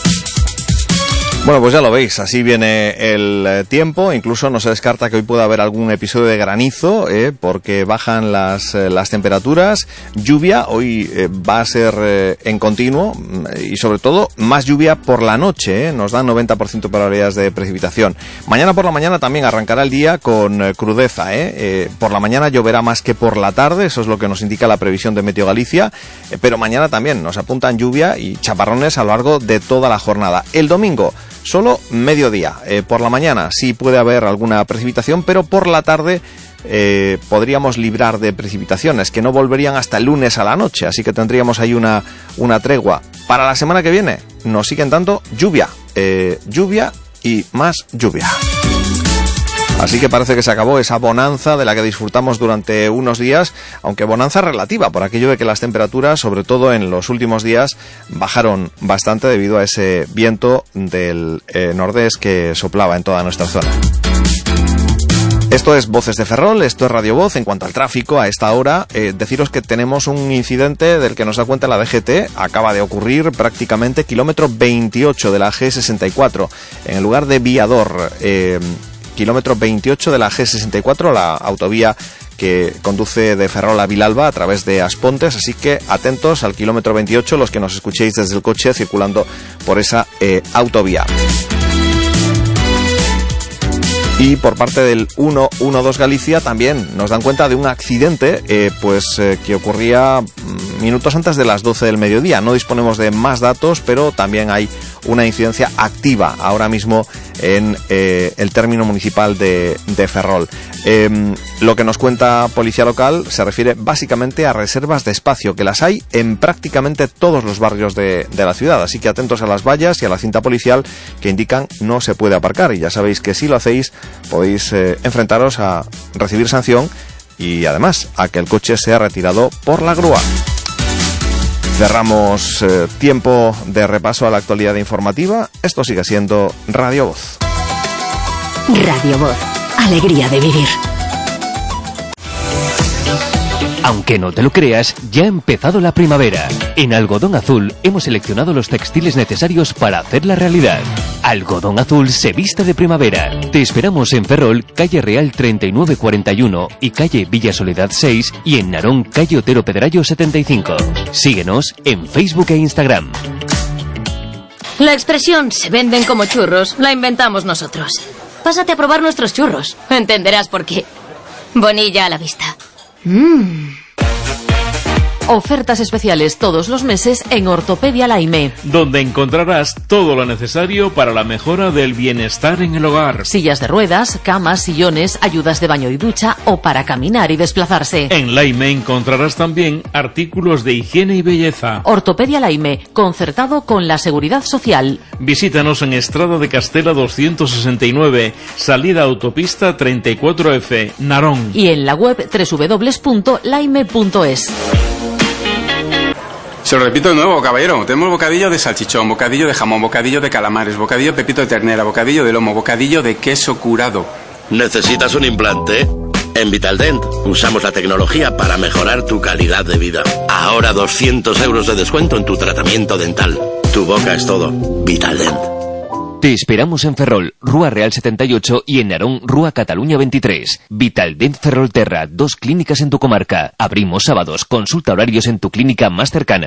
Speaker 1: Bueno, pues ya lo veis, así viene el eh, tiempo. Incluso no se descarta que hoy pueda haber algún episodio de granizo, eh, porque bajan las, eh, las temperaturas. Lluvia hoy eh, va a ser eh, en continuo y sobre todo más lluvia por la noche, eh, nos dan noventa por ciento de probabilidades de precipitación. Mañana por la mañana también arrancará el día con eh, crudeza. Eh. Eh, por la mañana lloverá más que por la tarde, eso es lo que nos indica la previsión de Meteo Galicia, eh, pero mañana también nos apuntan lluvia y chaparrones a lo largo de toda la jornada. El domingo solo mediodía, eh, por la mañana sí puede haber alguna precipitación, pero por la tarde eh, podríamos librar de precipitaciones que no volverían hasta el lunes a la noche, así que tendríamos ahí una, una tregua. Para la semana que viene nos siguen dando lluvia, eh, lluvia y más lluvia. Así que parece que se acabó esa bonanza de la que disfrutamos durante unos días, aunque bonanza relativa, por aquello de que las temperaturas, sobre todo en los últimos días, bajaron bastante debido a ese viento del eh, nordés que soplaba en toda nuestra zona. Esto es Voces de Ferrol, esto es Radio Voz. En cuanto al tráfico, a esta hora, eh, deciros que tenemos un incidente del que nos da cuenta la D G T. Acaba de ocurrir prácticamente kilómetro veintiocho de la G sesenta y cuatro, en el lugar de Viador. Eh, kilómetro veintiocho de la G sesenta y cuatro, la autovía que conduce de Ferrol a Vilalba a través de Aspontes, así que atentos al kilómetro veintiocho los que nos escuchéis desde el coche circulando por esa eh, autovía. Y por parte del ciento doce Galicia también nos dan cuenta de un accidente eh, pues eh, que ocurría minutos antes de las doce del mediodía. No disponemos de más datos, pero también hay una incidencia activa ahora mismo en eh, el término municipal de, de Ferrol. Eh, lo que nos cuenta Policía Local se refiere básicamente a reservas de espacio, que las hay en prácticamente todos los barrios de, de la ciudad, así que atentos a las vallas y a la cinta policial que indican no se puede aparcar, y ya sabéis que si lo hacéis podéis eh, enfrentaros a recibir sanción y además a que el coche sea retirado por la grúa. Cerramos eh, tiempo de repaso a la actualidad informativa. Esto sigue siendo Radio Voz.
Speaker 2: Radio Voz, alegría de vivir.
Speaker 7: Aunque no te lo creas, ya ha empezado la primavera. En Algodón Azul hemos seleccionado los textiles necesarios para hacerla realidad. Algodón Azul se viste de primavera. Te esperamos en Ferrol, calle Real treinta y nueve cuarenta y uno y calle Villa Soledad seis, y en Narón, calle Otero Pedrayo setenta y cinco. Síguenos en Facebook e Instagram.
Speaker 9: La expresión "se venden como churros" la inventamos nosotros. Pásate a probar nuestros churros. Entenderás por qué. Bonilla a la vista. Mmm.
Speaker 10: Ofertas especiales todos los meses en Ortopedia Laime,
Speaker 11: donde encontrarás todo lo necesario para la mejora del bienestar en el hogar.
Speaker 10: Sillas de ruedas, camas, sillones, ayudas de baño y ducha o para caminar y desplazarse.
Speaker 11: En Laime encontrarás también artículos de higiene y belleza.
Speaker 10: Ortopedia Laime, concertado con la Seguridad Social.
Speaker 11: Visítanos en Estrada de Castela doscientos sesenta y nueve, salida autopista treinta y cuatro F, Narón.
Speaker 10: Y en la web doble u doble u doble u punto laime punto es.
Speaker 5: Se lo repito de nuevo, caballero. Tenemos bocadillo de salchichón, bocadillo de jamón, bocadillo de calamares, bocadillo de pepito de ternera, bocadillo de lomo, bocadillo de queso curado.
Speaker 6: ¿Necesitas un implante? En Vitaldent usamos la tecnología para mejorar tu calidad de vida. Ahora doscientos euros de descuento en tu tratamiento dental. Tu boca es todo. Vitaldent.
Speaker 7: Te esperamos en Ferrol, Rúa Real setenta y ocho, y en Narón, Rúa Cataluña veintitrés. Vitaldent Ferrolterra, dos clínicas en tu comarca. Abrimos sábados. Consulta horarios en tu clínica más cercana.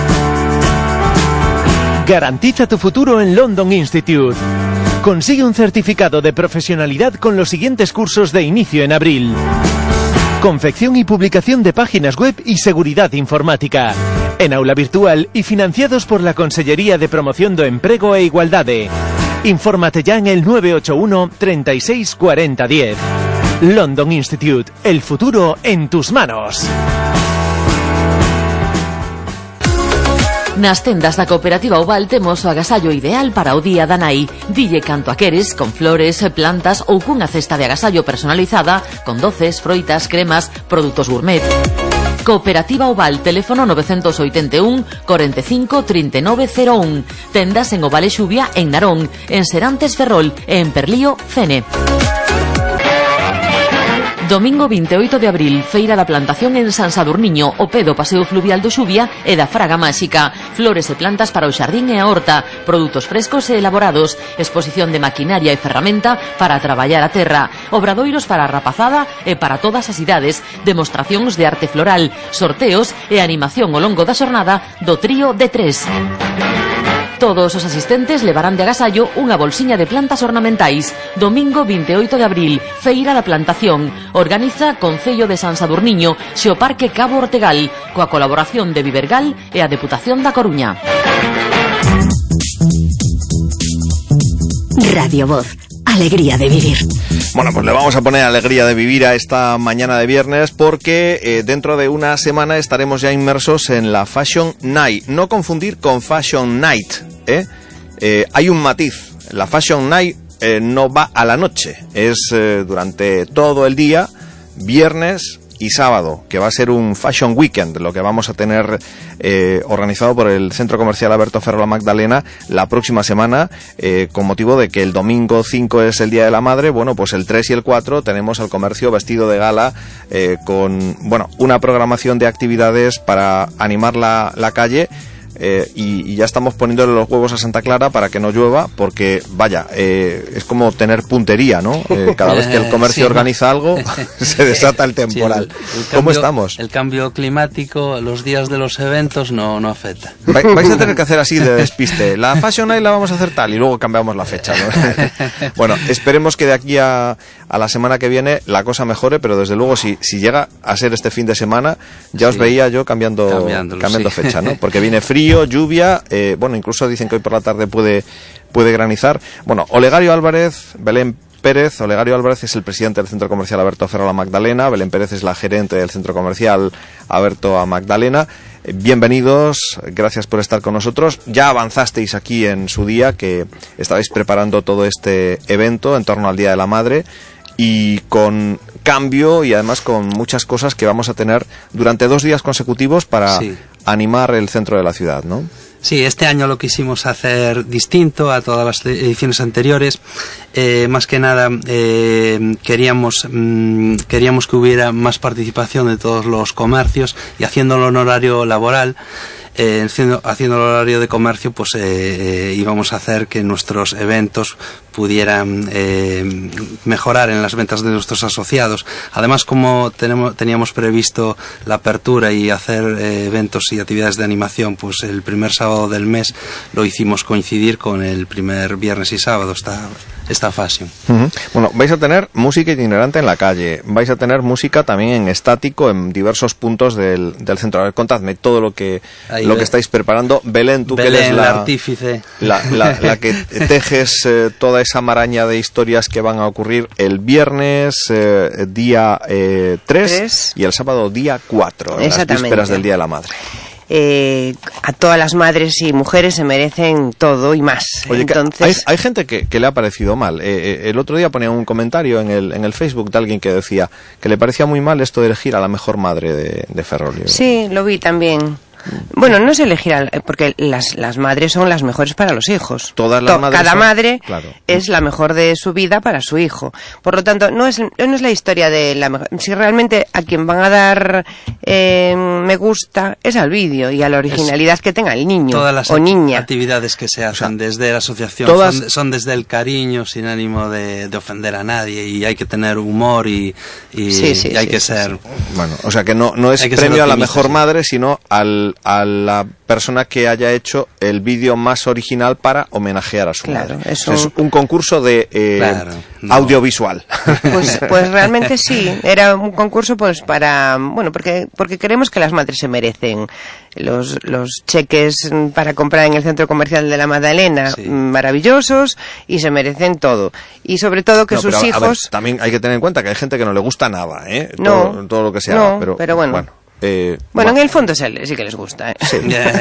Speaker 4: Garantiza tu futuro en London Institute. Consigue un certificado de profesionalidad con los siguientes cursos de inicio en abril: confección y publicación de páginas web y seguridad informática, en aula virtual y financiados por la Consellería de Promoción do Emprego e Igualdade. Infórmate ya en el nueve ocho uno, treinta y seis, cuarenta, diez. London Institute, el futuro en tus manos.
Speaker 10: Nas tendas da Cooperativa Oval temos o agasallo ideal para o día da nai. Dille canto a queres, con flores, plantas ou cunha cesta de agasallo personalizada con doces, froitas, cremas, produtos gourmet. Cooperativa Oval, teléfono novecientos ochenta y uno, cuarenta y cinco, treinta y nueve cero uno. Tendas en Oval e Xubia, en Narón, en Serantes Ferrol e en Perlío, Fene. Domingo veintiocho de abril, Feira da Plantación en San Sadurniño, o pé do Paseo Fluvial do Xubia e da Fraga Máxica. Flores e plantas para o xardín e a horta, produtos frescos e elaborados, exposición de maquinaria e ferramenta para traballar a terra, obradoiros para a rapazada e para todas as idades, demostracións de arte floral, sorteos e animación ao longo da xornada do trío de tres. Todos os asistentes levarán de agasallo unha bolsiña de plantas ornamentais. Domingo veintiocho de abril, Feira da Plantación. Organiza Concello de San Sadurniño, Xeoparque Cabo Ortegal, coa colaboración de Vivergal e a Deputación da Coruña.
Speaker 2: Radio Voz, alegría de vivir.
Speaker 1: Bueno, pues le vamos a poner alegría de vivir a esta mañana de viernes porque eh, dentro de una semana estaremos ya inmersos en la Fashion Night. No confundir con Fashion Night, ¿eh? Eh, hay un matiz. La Fashion Night eh, no va a la noche, es eh, durante todo el día, viernes y sábado, que va a ser un Fashion Weekend, lo que vamos a tener eh, organizado por el Centro Comercial Alberto Ferro La Magdalena la próxima semana, eh, con motivo de que el domingo cinco es el Día de la Madre. Bueno, pues el tres y el cuatro tenemos al comercio vestido de gala, eh, con, bueno, una programación de actividades para animar la, la calle, eh, y, y ya estamos poniéndole los huevos a Santa Clara para que no llueva, porque vaya, eh, es como tener puntería, ¿no? Eh, cada vez que el comercio sí. organiza algo, se desata el temporal. Sí, el, el
Speaker 12: cambio,
Speaker 1: ¿Cómo estamos?
Speaker 12: El cambio climático, los días de los eventos no, no afecta.
Speaker 1: Va, vais a tener que hacer así de despiste. La Fashion Night la vamos a hacer tal y luego cambiamos la fecha, ¿no? Bueno, esperemos que de aquí a, a la semana que viene la cosa mejore, pero desde luego si, si llega a ser este fin de semana, ya os sí. veía yo cambiando, cambiando sí. fecha, ¿no? Porque viene frío, lluvia, eh, bueno, incluso dicen que hoy por la tarde puede, puede granizar. Bueno, Olegario Álvarez, Belén Pérez. Olegario Álvarez es el presidente del Centro Comercial Alberto Ferrol a Magdalena. Belén Pérez es la gerente del Centro Comercial Alberto a Magdalena. Bienvenidos, gracias por estar con nosotros. Ya avanzasteis aquí en su día, que estabais preparando todo este evento en torno al Día de la Madre, y con cambio y además con muchas cosas que vamos a tener durante dos días consecutivos para sí. animar el centro de la ciudad, ¿no?
Speaker 12: Sí, este año lo quisimos hacer distinto a todas las ediciones anteriores. Eh, más que nada eh, queríamos mmm, queríamos que hubiera más participación de todos los comercios, y haciéndolo en horario laboral, eh, haciendo, haciendo el horario de comercio, pues eh, eh, íbamos a hacer que nuestros eventos pudieran eh, mejorar en las ventas de nuestros asociados. Además, como tenemos, teníamos previsto la apertura y hacer eh, eventos y actividades de animación, pues el primer sábado del mes lo hicimos coincidir con el primer viernes y sábado, esta, esta fashion.
Speaker 1: Uh-huh. Bueno, vais a tener música itinerante en la calle, vais a tener música también en estático en diversos puntos del, del centro. A ver, contadme todo lo que, lo que estáis preparando. Belén, tú
Speaker 12: Belén,
Speaker 1: que eres la,
Speaker 12: la artífice.
Speaker 1: La, la, la que tejes eh, toda esa maraña de historias que van a ocurrir el viernes eh, día eh, tres y el sábado día cuatro, en las vísperas del Día de la Madre.
Speaker 13: Eh, a todas las madres y mujeres se merecen todo y más.
Speaker 1: Oye,
Speaker 13: entonces
Speaker 1: hay, hay gente que, que le ha parecido mal. Eh, eh, el otro día ponía un comentario en el, en el Facebook de alguien que decía que le parecía muy mal esto de elegir a la mejor madre de, de Ferrol.
Speaker 13: Sí, lo vi también. Bueno, no es elegir, al, porque las, las madres son las mejores para los hijos.
Speaker 1: Todas las madres
Speaker 13: Cada
Speaker 1: son,
Speaker 13: madre
Speaker 1: claro.
Speaker 13: es la mejor de su vida para su hijo. Por lo tanto, no es, no es la historia de la mejor. Si realmente a quien van a dar eh, me gusta es al vídeo y a la originalidad es que tenga el niño
Speaker 12: todas las
Speaker 13: o niña.
Speaker 12: Actividades que se hacen o sea, desde la asociación
Speaker 1: todas...
Speaker 12: son, son desde el cariño, sin ánimo de, de ofender a nadie, y hay que tener humor y, y,
Speaker 13: sí, sí,
Speaker 12: y hay
Speaker 13: sí,
Speaker 12: que
Speaker 13: sí,
Speaker 12: ser...
Speaker 13: sí.
Speaker 1: Bueno, o sea que no, no es premio a la mejor sí. madre, sino al, a la persona que haya hecho el vídeo más original para homenajear a su
Speaker 13: claro,
Speaker 1: madre.
Speaker 13: Es un,
Speaker 1: es un concurso de eh,
Speaker 12: claro, no.
Speaker 1: audiovisual.
Speaker 13: Pues, pues realmente sí, era un concurso pues para, bueno, porque porque creemos que las madres se merecen los los cheques para comprar en el Centro Comercial de la Magdalena, sí. maravillosos, y se merecen todo. Y sobre todo que
Speaker 1: no,
Speaker 13: sus
Speaker 1: pero,
Speaker 13: hijos...
Speaker 1: A ver, también hay que tener en cuenta que hay gente que no le gusta nada, ¿eh?
Speaker 13: No,
Speaker 1: todo, todo lo que se
Speaker 13: no,
Speaker 1: haga, pero,
Speaker 13: pero bueno.
Speaker 1: bueno Eh,
Speaker 13: bueno,
Speaker 1: bueno,
Speaker 13: en el fondo sí que les gusta, ¿eh?
Speaker 1: Sí.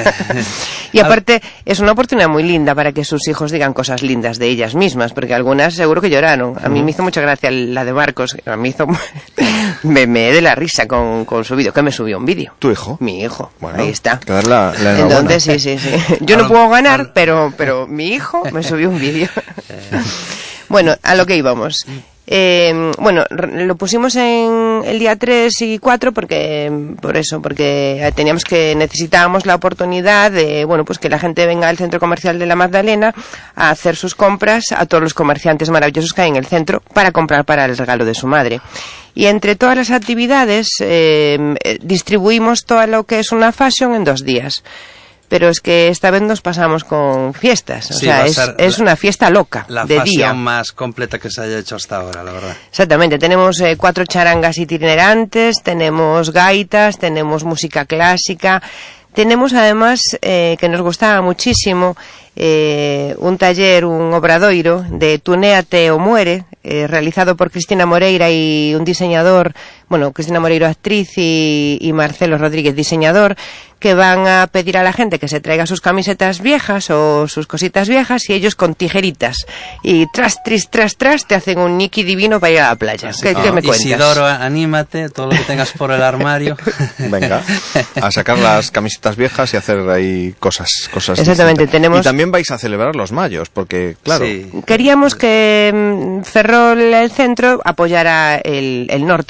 Speaker 13: Y aparte es una oportunidad muy linda para que sus hijos digan cosas lindas de ellas mismas, porque algunas seguro que lloraron. A mí me hizo mucha gracia la de Marcos, a mí hizo me, me de la risa con, con su vídeo, que me subió un vídeo.
Speaker 1: ¿Tu hijo?
Speaker 13: Mi hijo,
Speaker 1: bueno,
Speaker 13: ahí está.
Speaker 1: Que dar la, la
Speaker 13: Entonces sí, sí, sí. Yo no puedo ganar, pero, pero mi hijo me subió un vídeo. Bueno, a lo que íbamos. Eh, bueno, lo pusimos en el día tres y cuatro porque, por eso, porque teníamos que, necesitábamos la oportunidad de, bueno, pues que la gente venga al Centro Comercial de la Magdalena a hacer sus compras, a todos los comerciantes maravillosos que hay en el centro, para comprar para el regalo de su madre. Y entre todas las actividades, eh, distribuimos todo lo que es una fashion en dos días. Pero es que esta vez nos pasamos con fiestas, o
Speaker 12: sí,
Speaker 13: sea, es, es
Speaker 12: la,
Speaker 13: una fiesta loca
Speaker 12: la
Speaker 13: de día.
Speaker 12: La más completa que se haya hecho hasta ahora, la verdad.
Speaker 13: Exactamente, tenemos eh, cuatro charangas itinerantes, tenemos gaitas, tenemos música clásica, tenemos además, eh, que nos gustaba muchísimo, eh, un taller, un obradoiro de Tunéate o Muere, eh, realizado por Cristina Moreira y un diseñador, bueno, Cristina Moreira actriz y, y Marcelo Rodríguez diseñador, que van a pedir a la gente que se traiga sus camisetas viejas o sus cositas viejas y ellos con tijeritas y tras, tras, tras, tras te hacen un niki divino para ir a la playa. ¿Qué,
Speaker 12: ah,
Speaker 13: ¿qué me cuentas?
Speaker 12: Isidoro, anímate, todo lo que tengas por el armario.
Speaker 1: Venga, a sacar las camisetas viejas y hacer ahí cosas, cosas
Speaker 13: Exactamente,
Speaker 1: distintas.
Speaker 13: tenemos...
Speaker 1: Y también vais a celebrar los mayos, porque, claro...
Speaker 13: Sí. Queríamos que Ferrol, el centro, apoyara el, el norte de Ferrol,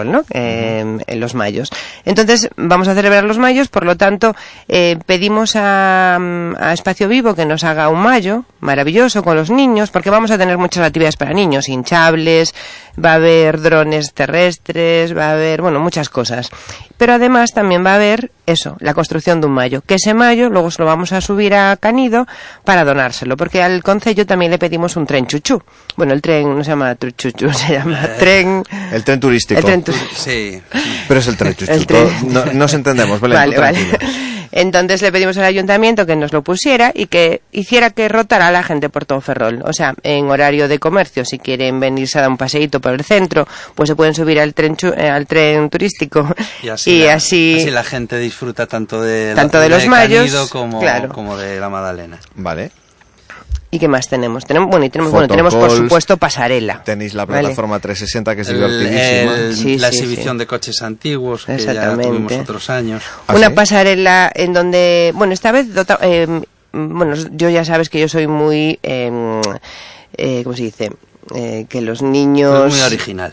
Speaker 13: Ferrol, ¿no? Eh, uh-huh. En los mayos. Entonces, vamos a celebrar los mayos, por lo tanto, eh, pedimos a, a Espacio Vivo que nos haga un mayo maravilloso con los niños, porque vamos a tener muchas actividades para niños, hinchables, va a haber drones terrestres, va a haber, bueno, muchas cosas. Pero además también va a haber eso, la construcción de un mayo, que ese mayo luego se lo vamos a subir a Canido para donárselo, porque al concello también le pedimos un tren chuchú. Bueno, el tren no se llama chuchú, se llama eh, tren...
Speaker 1: El tren turístico.
Speaker 13: El tren tu...
Speaker 12: Sí.
Speaker 1: Pero es el tren chuchú.
Speaker 13: El tren...
Speaker 1: No, nos entendemos, Belén,
Speaker 13: vale, vale. Entonces le pedimos al ayuntamiento que nos lo pusiera y que hiciera que rotara a la gente por todo Ferrol. O sea, en horario de comercio, si quieren venirse a dar un paseíto por el centro, pues se pueden subir al tren chu- eh, al tren turístico.
Speaker 12: Y así, y
Speaker 13: la,
Speaker 12: así... así la gente disfruta tanto de,
Speaker 13: tanto de, de los
Speaker 12: de
Speaker 13: mayos
Speaker 12: como,
Speaker 13: claro.
Speaker 12: como de la Madalena.
Speaker 1: Vale.
Speaker 13: ¿Y qué más tenemos? Tenemos, bueno, y tenemos, bueno, tenemos por supuesto pasarela.
Speaker 1: Tenéis la plataforma ¿vale? trescientos sesenta que es
Speaker 12: el,
Speaker 1: divertidísima.
Speaker 12: El,
Speaker 13: sí,
Speaker 12: la
Speaker 13: sí,
Speaker 12: exhibición
Speaker 13: sí.
Speaker 12: de coches antiguos que ya tuvimos otros años.
Speaker 1: ¿Ah,
Speaker 13: Una
Speaker 1: sí?
Speaker 13: pasarela en donde, bueno, esta vez, dota, eh, bueno, yo ya sabes que yo soy muy, eh, eh, ¿cómo se dice? Eh, que los niños...
Speaker 12: Es muy original.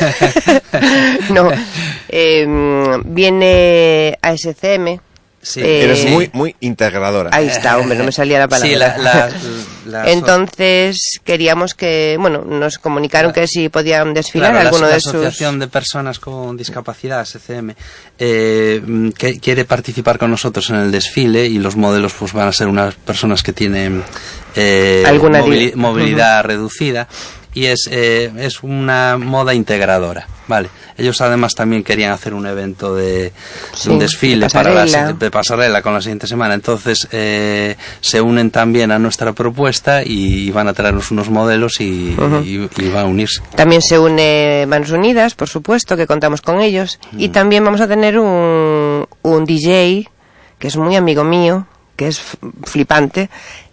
Speaker 13: no, eh, viene A S C M.
Speaker 12: Sí,
Speaker 13: eh,
Speaker 1: eres muy muy integradora.
Speaker 13: Ahí está, hombre, no me salía la palabra.
Speaker 12: Sí, la, la, la,
Speaker 13: Entonces queríamos que, bueno, nos comunicaron la, que si podían desfilar
Speaker 12: claro,
Speaker 13: alguno
Speaker 12: la,
Speaker 13: de
Speaker 12: la
Speaker 13: sus...
Speaker 12: La Asociación de Personas con Discapacidad, A S C M, eh, que quiere participar con nosotros en el desfile y los modelos pues van a ser unas personas que tienen eh,
Speaker 13: ¿Alguna
Speaker 12: movili-
Speaker 13: di-
Speaker 12: movilidad
Speaker 13: uh-huh.
Speaker 12: reducida y es, eh, es una moda integradora. Vale, ellos además también querían hacer un evento de,
Speaker 13: sí,
Speaker 12: un desfile
Speaker 13: de
Speaker 12: para la de pasarela con la siguiente semana, entonces eh, se unen también a nuestra propuesta y, y van a traernos unos modelos y, uh-huh. y, y van a unirse.
Speaker 13: También se une Manos Unidas, por supuesto, que contamos con ellos, uh-huh. y también vamos a tener un, un D J que es muy amigo mío, que es flipante,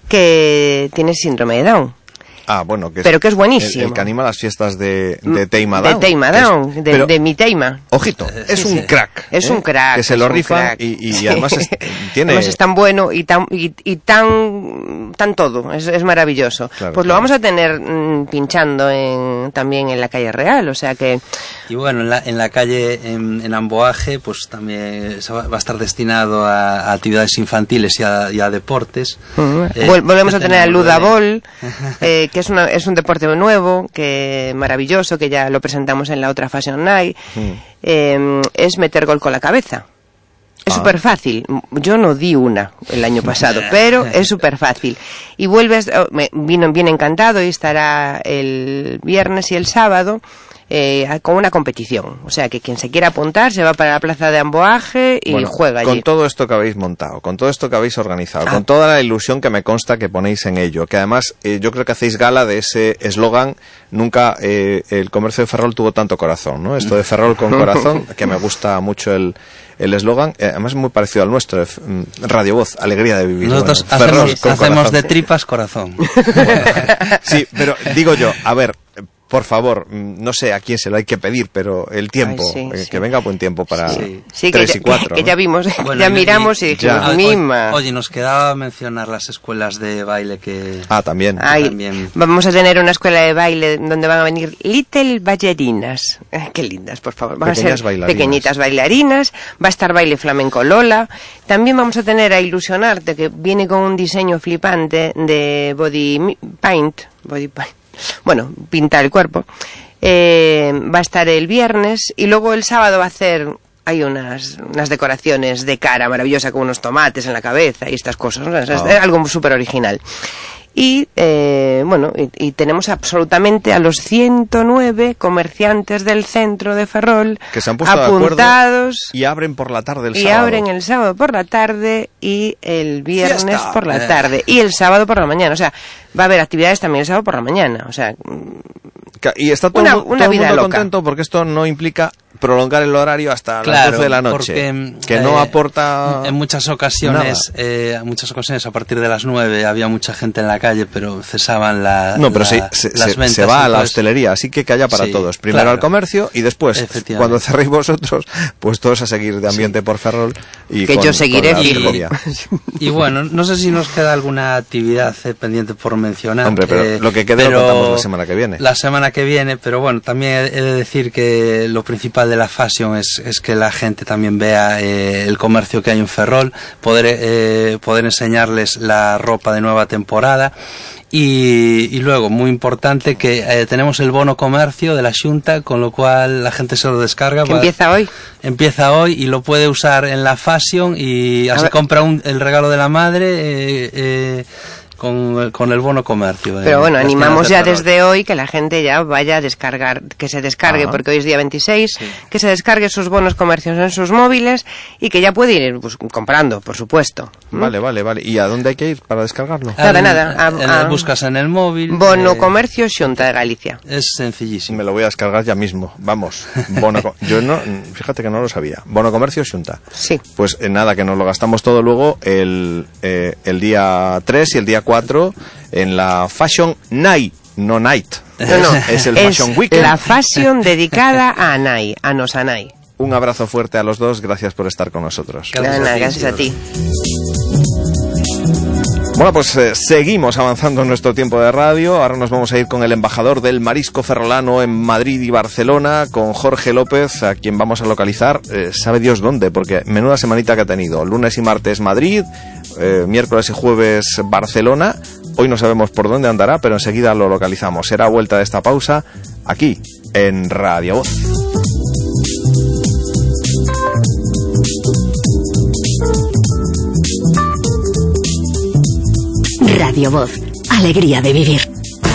Speaker 13: que tiene síndrome de Down.
Speaker 1: Ah, bueno, que es,
Speaker 13: pero que es buenísimo.
Speaker 1: El, el que anima las fiestas de, de Teima Down.
Speaker 13: De Teima Down, es, de, pero, de mi Teima.
Speaker 1: Ojito, es
Speaker 13: sí,
Speaker 1: un
Speaker 13: sí.
Speaker 1: crack.
Speaker 13: Es
Speaker 1: ¿eh?
Speaker 13: un crack.
Speaker 1: Que se lo rifa y, y
Speaker 13: sí.
Speaker 1: además es, tiene...
Speaker 13: Además es tan bueno y tan, y, y tan, tan todo, es, es maravilloso.
Speaker 1: Claro,
Speaker 13: pues
Speaker 1: claro.
Speaker 13: lo vamos a tener mmm, pinchando en, también en la calle Real, o sea que...
Speaker 12: Y bueno, en la, en la calle, en, en Amboaje, pues también va, va a estar destinado a, a actividades infantiles y a, y a deportes.
Speaker 13: Uh-huh.
Speaker 12: eh,
Speaker 13: Vol- volvemos a tener al Ludabol, eh, que es, una, es un deporte nuevo, que maravilloso, que ya lo presentamos en la otra Fashion Night. Mm. Eh, es meter gol con la cabeza. Es súper ah. fácil. Yo no di una el año pasado, pero es súper fácil. Y vuelves, oh, me, vino bien encantado y estará el viernes y el sábado eh, con una competición. O sea, que quien se quiera apuntar se va para la plaza de Amboaje y
Speaker 1: bueno,
Speaker 13: juega allí.
Speaker 1: Con todo esto que habéis montado, con todo esto que habéis organizado, ah. con toda la ilusión que me consta que ponéis en ello, que además eh, yo creo que hacéis gala de ese eslogan, nunca eh, el comercio de Ferrol tuvo tanto corazón, ¿no? Esto de Ferrol con corazón, que me gusta mucho el el eslogan, eh, además es muy parecido al nuestro, Radio Voz, alegría de vivir.
Speaker 12: Nosotros
Speaker 1: bueno,
Speaker 12: hacemos, hacemos de tripas corazón.
Speaker 1: Bueno, sí, pero digo yo, a ver, por favor, no sé a quién se lo hay que pedir, pero el tiempo,
Speaker 13: Ay, sí,
Speaker 1: eh,
Speaker 13: sí.
Speaker 1: que venga buen tiempo para
Speaker 13: sí. Sí,
Speaker 1: tres
Speaker 13: que
Speaker 1: y cuatro.
Speaker 13: Que, que
Speaker 1: ¿no?
Speaker 13: ya vimos,
Speaker 12: bueno,
Speaker 13: ya miramos y, y dijimos,
Speaker 12: ya,
Speaker 13: mima.
Speaker 12: Oye, nos quedaba mencionar las escuelas de baile que...
Speaker 1: Ah, también.
Speaker 13: Ay,
Speaker 12: también.
Speaker 13: Vamos a tener una escuela de baile donde van a venir little bailarinas. Eh, qué lindas, por favor. Van
Speaker 1: Pequeñas
Speaker 13: a ser
Speaker 1: bailarinas.
Speaker 13: pequeñitas bailarinas. Va a estar baile flamenco Lola. También vamos a tener a Ilusionarte, que viene con un diseño flipante de body paint. Body paint. Bueno, pintar el cuerpo. Eh, va a estar el viernes y luego el sábado va a hacer, hay unas, unas decoraciones de cara maravillosa con unos tomates en la cabeza y estas cosas, ¿no? Es,
Speaker 1: oh.
Speaker 13: es algo súper original. Y, eh, bueno, y, y tenemos absolutamente a los ciento nueve comerciantes del centro de Ferrol
Speaker 1: que se han puesto
Speaker 13: apuntados
Speaker 1: de y abren por la tarde el
Speaker 13: y
Speaker 1: sábado.
Speaker 13: abren el sábado por la tarde y el viernes
Speaker 1: ¡Fiesta!
Speaker 13: por la tarde y el sábado por la mañana. O sea, va a haber actividades también el sábado por la mañana. O sea,
Speaker 1: y está todo,
Speaker 13: una,
Speaker 1: todo
Speaker 13: una
Speaker 1: el
Speaker 13: vida
Speaker 1: mundo
Speaker 13: loca.
Speaker 1: contento porque esto no implica prolongar el horario hasta
Speaker 12: claro,
Speaker 1: las doce de la noche,
Speaker 12: porque,
Speaker 1: que
Speaker 12: eh,
Speaker 1: no aporta
Speaker 12: en muchas ocasiones eh, en muchas ocasiones a partir de las nueve había mucha gente en la calle, pero cesaban la,
Speaker 1: no pero
Speaker 12: la,
Speaker 1: se, se,
Speaker 12: las
Speaker 1: se,
Speaker 12: ventas.
Speaker 1: se va a la
Speaker 12: entonces,
Speaker 1: hostelería, así que calla para
Speaker 12: sí,
Speaker 1: todos, primero
Speaker 12: claro.
Speaker 1: al comercio y después cuando cerréis vosotros pues todos a seguir de ambiente sí. por Ferrol y
Speaker 13: que
Speaker 1: con,
Speaker 13: yo seguiré
Speaker 1: y,
Speaker 12: y bueno, no sé si nos queda alguna actividad eh, pendiente por mencionar.
Speaker 1: Hombre, pero lo que quede lo contamos la semana que viene
Speaker 12: la semana que viene, pero bueno, también he de decir que lo principal principal de la Fashion es, es que la gente también vea eh, el comercio que hay en Ferrol, poder, eh, poder enseñarles la ropa de nueva temporada. Y, y luego, muy importante, que eh, tenemos el bono comercio de la Xunta, con lo cual la gente se lo descarga.
Speaker 13: Que para, empieza hoy.
Speaker 12: Empieza hoy y lo puede usar en la Fashion y ya se compra un, el regalo de la madre eh, eh, con, con el bono comercio.
Speaker 13: Pero bueno, animamos ya desde hoy que la gente ya vaya a descargar, que se descargue, Ajá. porque hoy es día veintiséis, sí. que se descargue sus bonos comercios en sus móviles y que ya puede ir pues, comprando, por supuesto.
Speaker 1: Vale, ¿Mm? vale, vale. ¿Y a dónde hay que ir para descargarlo?
Speaker 13: Nada, a, nada. A,
Speaker 12: a, buscas en el móvil.
Speaker 13: Bono eh, Comercio Xunta de Galicia.
Speaker 12: Es sencillísimo.
Speaker 1: Me lo voy a descargar ya mismo. Vamos. Bono, yo no, fíjate que no lo sabía. Bono Comercio Xunta.
Speaker 13: Sí.
Speaker 1: Pues eh, nada, que nos lo gastamos todo luego el, eh, el día tres y el día cuatro en la Fashion Night, no Night.
Speaker 13: No, no.
Speaker 1: Es el
Speaker 13: es
Speaker 1: Fashion Weekend.
Speaker 13: La Fashion dedicada a Anay, a nos Anay.
Speaker 1: Un abrazo fuerte a los dos, gracias por estar con nosotros.
Speaker 13: Gracias, Ana, gracias a ti.
Speaker 1: Bueno, pues eh, seguimos avanzando en nuestro tiempo de radio. Ahora nos vamos a ir con el embajador del marisco ferrolano en Madrid y Barcelona, con Jorge López, a quien vamos a localizar, eh, sabe Dios dónde, porque menuda semanita que ha tenido. Lunes y martes Madrid, eh, miércoles y jueves Barcelona. Hoy no sabemos por dónde andará, pero enseguida lo localizamos. Será a vuelta de esta pausa, aquí, en Radio Voz.
Speaker 2: Radio Voz, alegría de vivir.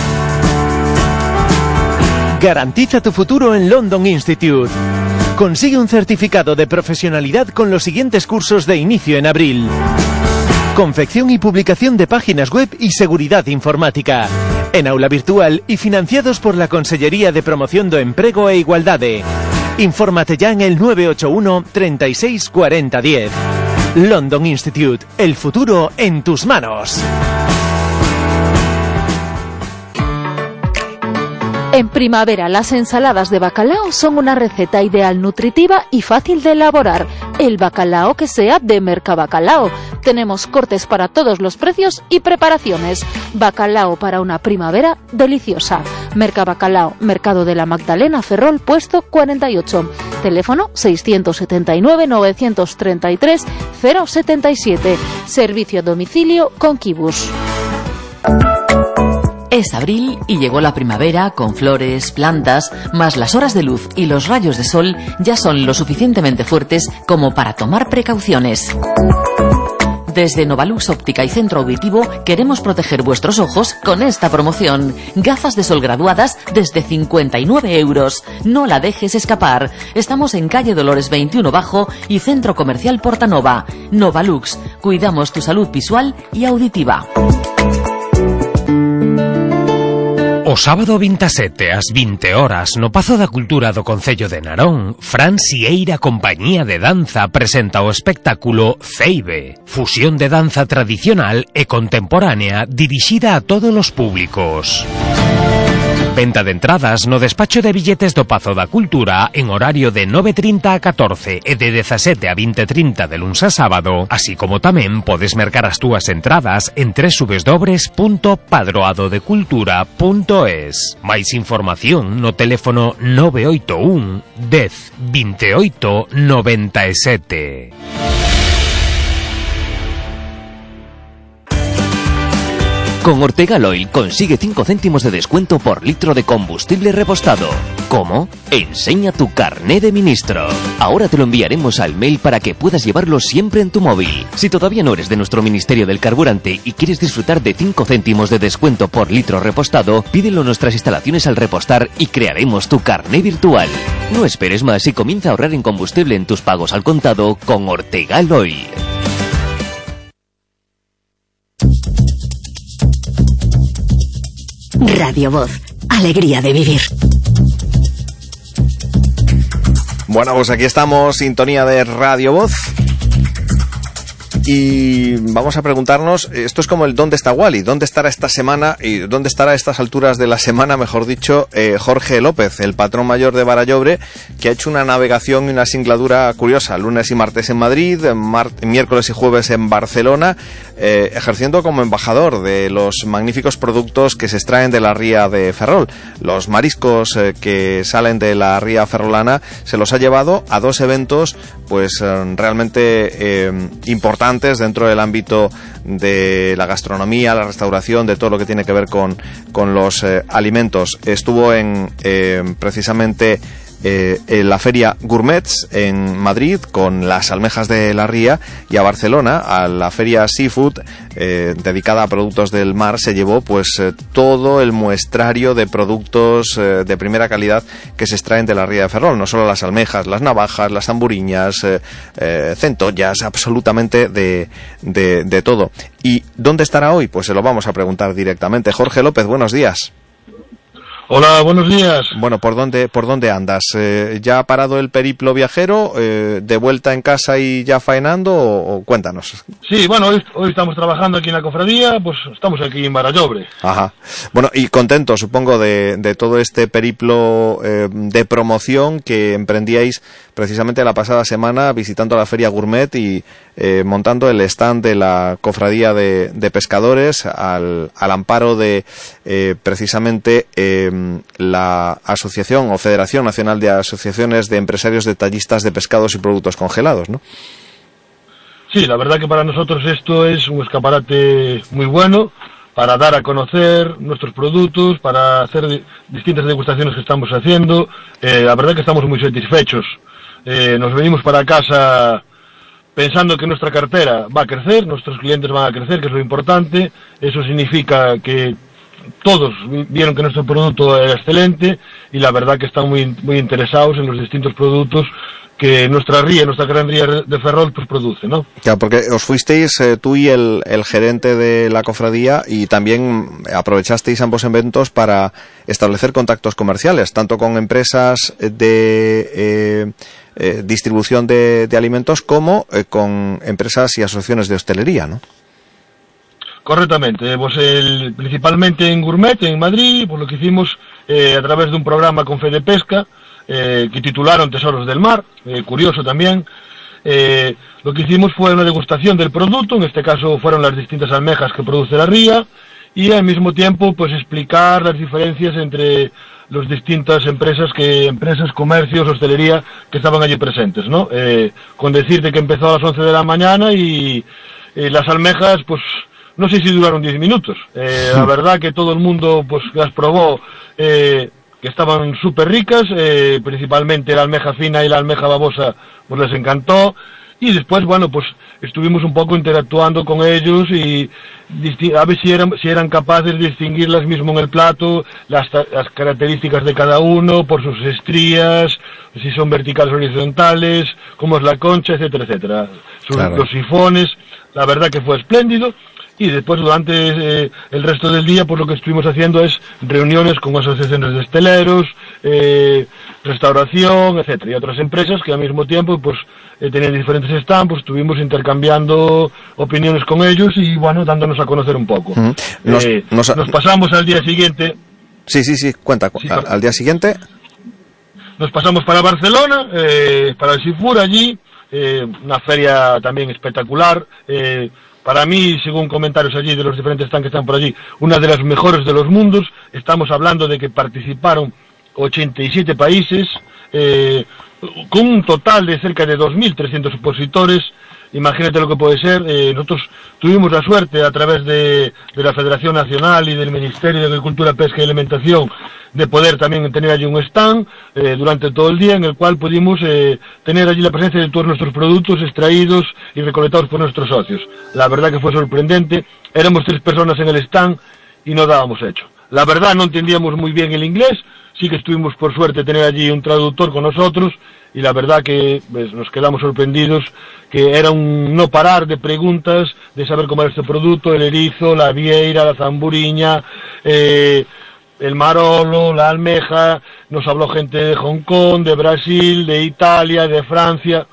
Speaker 4: Garantiza tu futuro en London Institute. Consigue un certificado de profesionalidad con los siguientes cursos de inicio en abril: confección y publicación de páginas web y seguridad informática, en aula virtual y financiados por la Consellería de Promoción do Emprego e Igualdade. Infórmate ya en el nueve ocho uno, treinta y seis, cuarenta, diez. London Institute, el futuro en tus manos.
Speaker 14: En primavera, las ensaladas de bacalao son una receta ideal, nutritiva y fácil de elaborar. El bacalao que sea de Mercabacalao. Tenemos cortes para todos los precios y preparaciones. Bacalao para una primavera deliciosa. Mercabacalao, Mercado de la Magdalena, Ferrol, puesto cuarenta y ocho. Teléfono seiscientos setenta y nueve, novecientos treinta y tres, cero setenta y siete. Servicio a domicilio con Kibus.
Speaker 10: Es abril y llegó la primavera con flores, plantas, más las horas de luz y los rayos de sol ya son lo suficientemente fuertes como para tomar precauciones. Desde Novalux Óptica y Centro Auditivo queremos proteger vuestros ojos con esta promoción. Gafas de sol graduadas desde cincuenta y nueve euros. No la dejes escapar. Estamos en calle Dolores veintiuno Bajo y Centro Comercial Portanova. Novalux. Cuidamos tu salud visual y auditiva.
Speaker 15: O sábado vintasete ás vinte horas no Pazo da Cultura do Concello de Narón, Fran Sieira Compañía de Danza presenta o espectáculo Ceibe, fusión de danza tradicional e contemporánea dirixida a todos os públicos. Venta de entradas no despacho de billetes do Pazo da Cultura en horario de nove e trinta a catorce e de dezasete a vinte e trinta de luns a sábado, así como tamén podes mercar as túas entradas en doble u doble u doble u punto padroado de cultura punto es. Máis información no teléfono nove oito un, dez, veintiocho, noventa e sete.
Speaker 7: Con Ortegal Oil consigue cinco céntimos de descuento por litro de combustible repostado. ¿Cómo? Enseña tu carné de ministro. Ahora te lo enviaremos al mail para que puedas llevarlo siempre en tu móvil. Si todavía no eres de nuestro Ministerio del Carburante y quieres disfrutar de cinco céntimos de descuento por litro repostado, pídelo en nuestras instalaciones al repostar y crearemos tu carné virtual. No esperes más y comienza a ahorrar en combustible en tus pagos al contado con Ortegal Oil.
Speaker 2: Radio Voz, alegría de vivir.
Speaker 1: Bueno, pues aquí estamos, sintonía de Radio Voz. y vamos a preguntarnos, esto es como el ¿dónde está Wally? ¿Dónde estará esta semana y dónde estará a estas alturas de la semana, mejor dicho, eh, Jorge López, el patrón mayor de Barallobre, que ha hecho una navegación y una singladura curiosa, lunes y martes en Madrid, mar- miércoles y jueves en Barcelona, eh, ejerciendo como embajador de los magníficos productos que se extraen de la ría de Ferrol. Los mariscos eh, que salen de la ría ferrolana se los ha llevado a dos eventos pues eh, realmente eh, importantes dentro del ámbito de la gastronomía, la restauración, de todo lo que tiene que ver con, con los eh, alimentos. Estuvo en eh, precisamente eh, en la feria Gourmets en Madrid con las almejas de la ría, y a Barcelona, a la feria Seafood eh, dedicada a productos del mar, se llevó pues eh, todo el muestrario de productos eh, de primera calidad que se extraen de la ría de Ferrol, no solo las almejas, las navajas, las zamburiñas, eh, eh, centollas, absolutamente de, de, de todo. ¿Y dónde estará hoy? Pues se lo vamos a preguntar directamente. Jorge López, buenos días.
Speaker 16: Hola, buenos días.
Speaker 1: Bueno, ¿por dónde, por dónde andas? Eh, ¿Ya ha parado el periplo viajero? Eh, ¿De vuelta en casa y ya faenando? O, o cuéntanos.
Speaker 16: Sí, bueno, hoy, hoy estamos trabajando aquí en la cofradía, pues estamos aquí en Barallobre.
Speaker 1: Ajá. Bueno, y contento, supongo, de, de todo este periplo eh, de promoción que emprendíais precisamente la pasada semana visitando la Feria Gourmet y eh, montando el stand de la Cofradía de, de Pescadores al, al amparo de eh, precisamente eh, la Asociación o Federación Nacional de Asociaciones de Empresarios Detallistas de Pescados y Productos Congelados, ¿no?
Speaker 16: Sí, la verdad que para nosotros esto es un escaparate muy bueno para dar a conocer nuestros productos, para hacer di- distintas degustaciones que estamos haciendo. Eh, la verdad que estamos muy satisfechos. Eh, nos venimos para casa pensando que nuestra cartera va a crecer, nuestros clientes van a crecer, que es lo importante. Eso significa que todos vieron que nuestro producto era excelente y la verdad que están muy, muy interesados en los distintos productos que nuestra ría, nuestra gran ría de Ferrol, pues produce, ¿no?
Speaker 1: Claro, porque os fuisteis eh, tú y el, el gerente de la cofradía y también aprovechasteis ambos eventos para establecer contactos comerciales, tanto con empresas de eh, eh, distribución de, de alimentos como eh, con empresas y asociaciones de hostelería, ¿no?
Speaker 16: Correctamente, pues el, principalmente en Gourmet, en Madrid, pues lo que hicimos eh, a través de un programa con Fede Pesca, eh, que titularon Tesoros del Mar, eh, curioso también. Eh, lo que hicimos fue una degustación del producto, en este caso fueron las distintas almejas que produce la ría, y al mismo tiempo pues explicar las diferencias entre las distintas empresas, que empresas, comercios, hostelería que estaban allí presentes, ¿no? Eh, con decirte que empezó a las once de la mañana y eh, las almejas, pues no sé si duraron diez minutos. Eh, la verdad que todo el mundo pues las probó, eh, que estaban súper ricas, eh, principalmente la almeja fina y la almeja babosa, pues les encantó. Y después, bueno, pues estuvimos un poco interactuando con ellos y a ver si eran, si eran capaces de distinguirlas mismo en el plato, las, las características de cada uno, por sus estrías, si son verticales o horizontales, cómo es la concha, etcétera, etcétera. Sus, claro. Los sifones, la verdad que fue espléndido. Y después, durante eh, el resto del día, pues lo que estuvimos haciendo es reuniones con asociaciones de hosteleros, eh, restauración, etcétera, y otras empresas que al mismo tiempo pues eh, tenían diferentes stands, pues estuvimos intercambiando opiniones con ellos y, bueno, dándonos a conocer un poco. Uh-huh. Nos, eh, nos, nos pasamos al día siguiente.
Speaker 1: Sí, sí, sí, cuenta. Sí, al, al día siguiente.
Speaker 16: Nos pasamos para Barcelona, eh, para el Seafood allí, eh, una feria también espectacular, eh, para mí, según comentarios allí de los diferentes stands que están por allí, una de las mejores de los mundos. Estamos hablando de que participaron ochenta y siete países, eh, con un total de cerca de dos mil trescientos expositores. Imagínate lo que puede ser. Eh, nosotros tuvimos la suerte, a través de, de la Federación Nacional y del Ministerio de Agricultura, Pesca y Alimentación, de poder también tener allí un stand eh, durante todo el día, en el cual pudimos eh, tener allí la presencia de todos nuestros productos extraídos y recolectados por nuestros socios. La verdad que fue sorprendente. Éramos tres personas en el stand y no dábamos hecho. La verdad no entendíamos muy bien el inglés, sí que estuvimos por suerte tener allí un traductor con nosotros, y la verdad que pues, nos quedamos sorprendidos, que era un no parar de preguntas, de saber cómo era este producto, el erizo, la vieira, la zamburiña, eh, el marolo, la almeja. Nos habló gente de Hong Kong, de Brasil, de Italia, de Francia.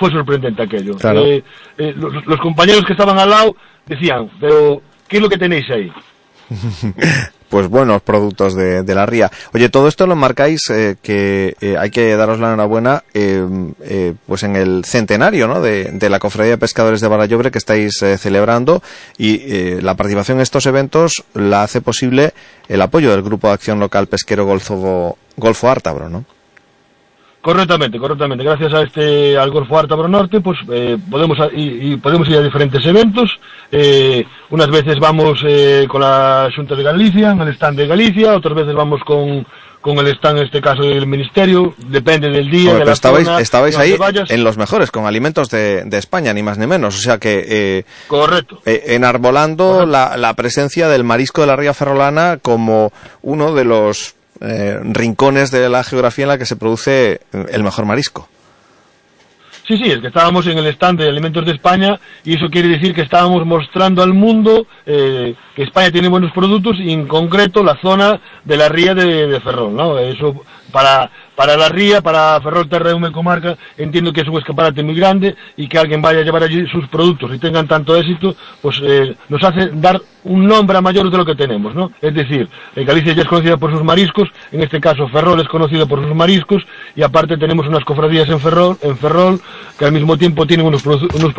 Speaker 16: fue sorprendente aquello.
Speaker 1: Claro.
Speaker 16: Eh, eh, los, los compañeros que estaban al lado decían, pero ¿qué es lo que tenéis ahí?
Speaker 1: Pues buenos productos de, de la ría. Oye, todo esto lo marcáis, eh, que eh, hay que daros la enhorabuena, eh, eh, pues en el centenario, ¿no?, de, de la Cofradía de Pescadores de Barallobre que estáis eh, celebrando, y eh, la participación en estos eventos la hace posible el apoyo del Grupo de Acción Local Pesquero Golfo, Golfo Ártabro, ¿no?
Speaker 16: Correctamente, correctamente. Gracias a este al Golfo Ártabro Norte, pues eh, podemos a, y, y podemos ir a diferentes eventos. Eh, unas veces vamos eh, con la Xunta de Galicia, en el stand de Galicia, otras veces vamos con, con el stand, en este caso, del Ministerio, depende del día,
Speaker 1: Bueno,
Speaker 16: de la
Speaker 1: estabais,
Speaker 16: zona.
Speaker 1: estabais ahí
Speaker 16: vayas.
Speaker 1: en los mejores, con alimentos de, de España, ni más ni menos. O sea que... Eh,
Speaker 16: Correcto.
Speaker 1: Eh, enarbolando Correcto. La, la presencia del marisco de la ría ferrolana como uno de los... Eh, rincones de la geografía en la que se produce el mejor marisco.
Speaker 16: Sí, sí, es que estábamos en el stand de Alimentos de España y eso quiere decir que estábamos mostrando al mundo eh, que España tiene buenos productos y en concreto la zona de la ría de, de Ferrol, ¿no? Eso para para la ría, para Ferrol Terra Eume Comarca, entiendo que es un escaparate muy grande y que alguien vaya a llevar allí sus productos y tengan tanto éxito, pues eh, nos hace dar un nombre a mayor de lo que tenemos, ¿no? Es decir, eh, Galicia ya es conocida por sus mariscos, en este caso Ferrol es conocido por sus mariscos y aparte tenemos unas cofradías en Ferrol, en Ferrol que al mismo tiempo tienen unos, unos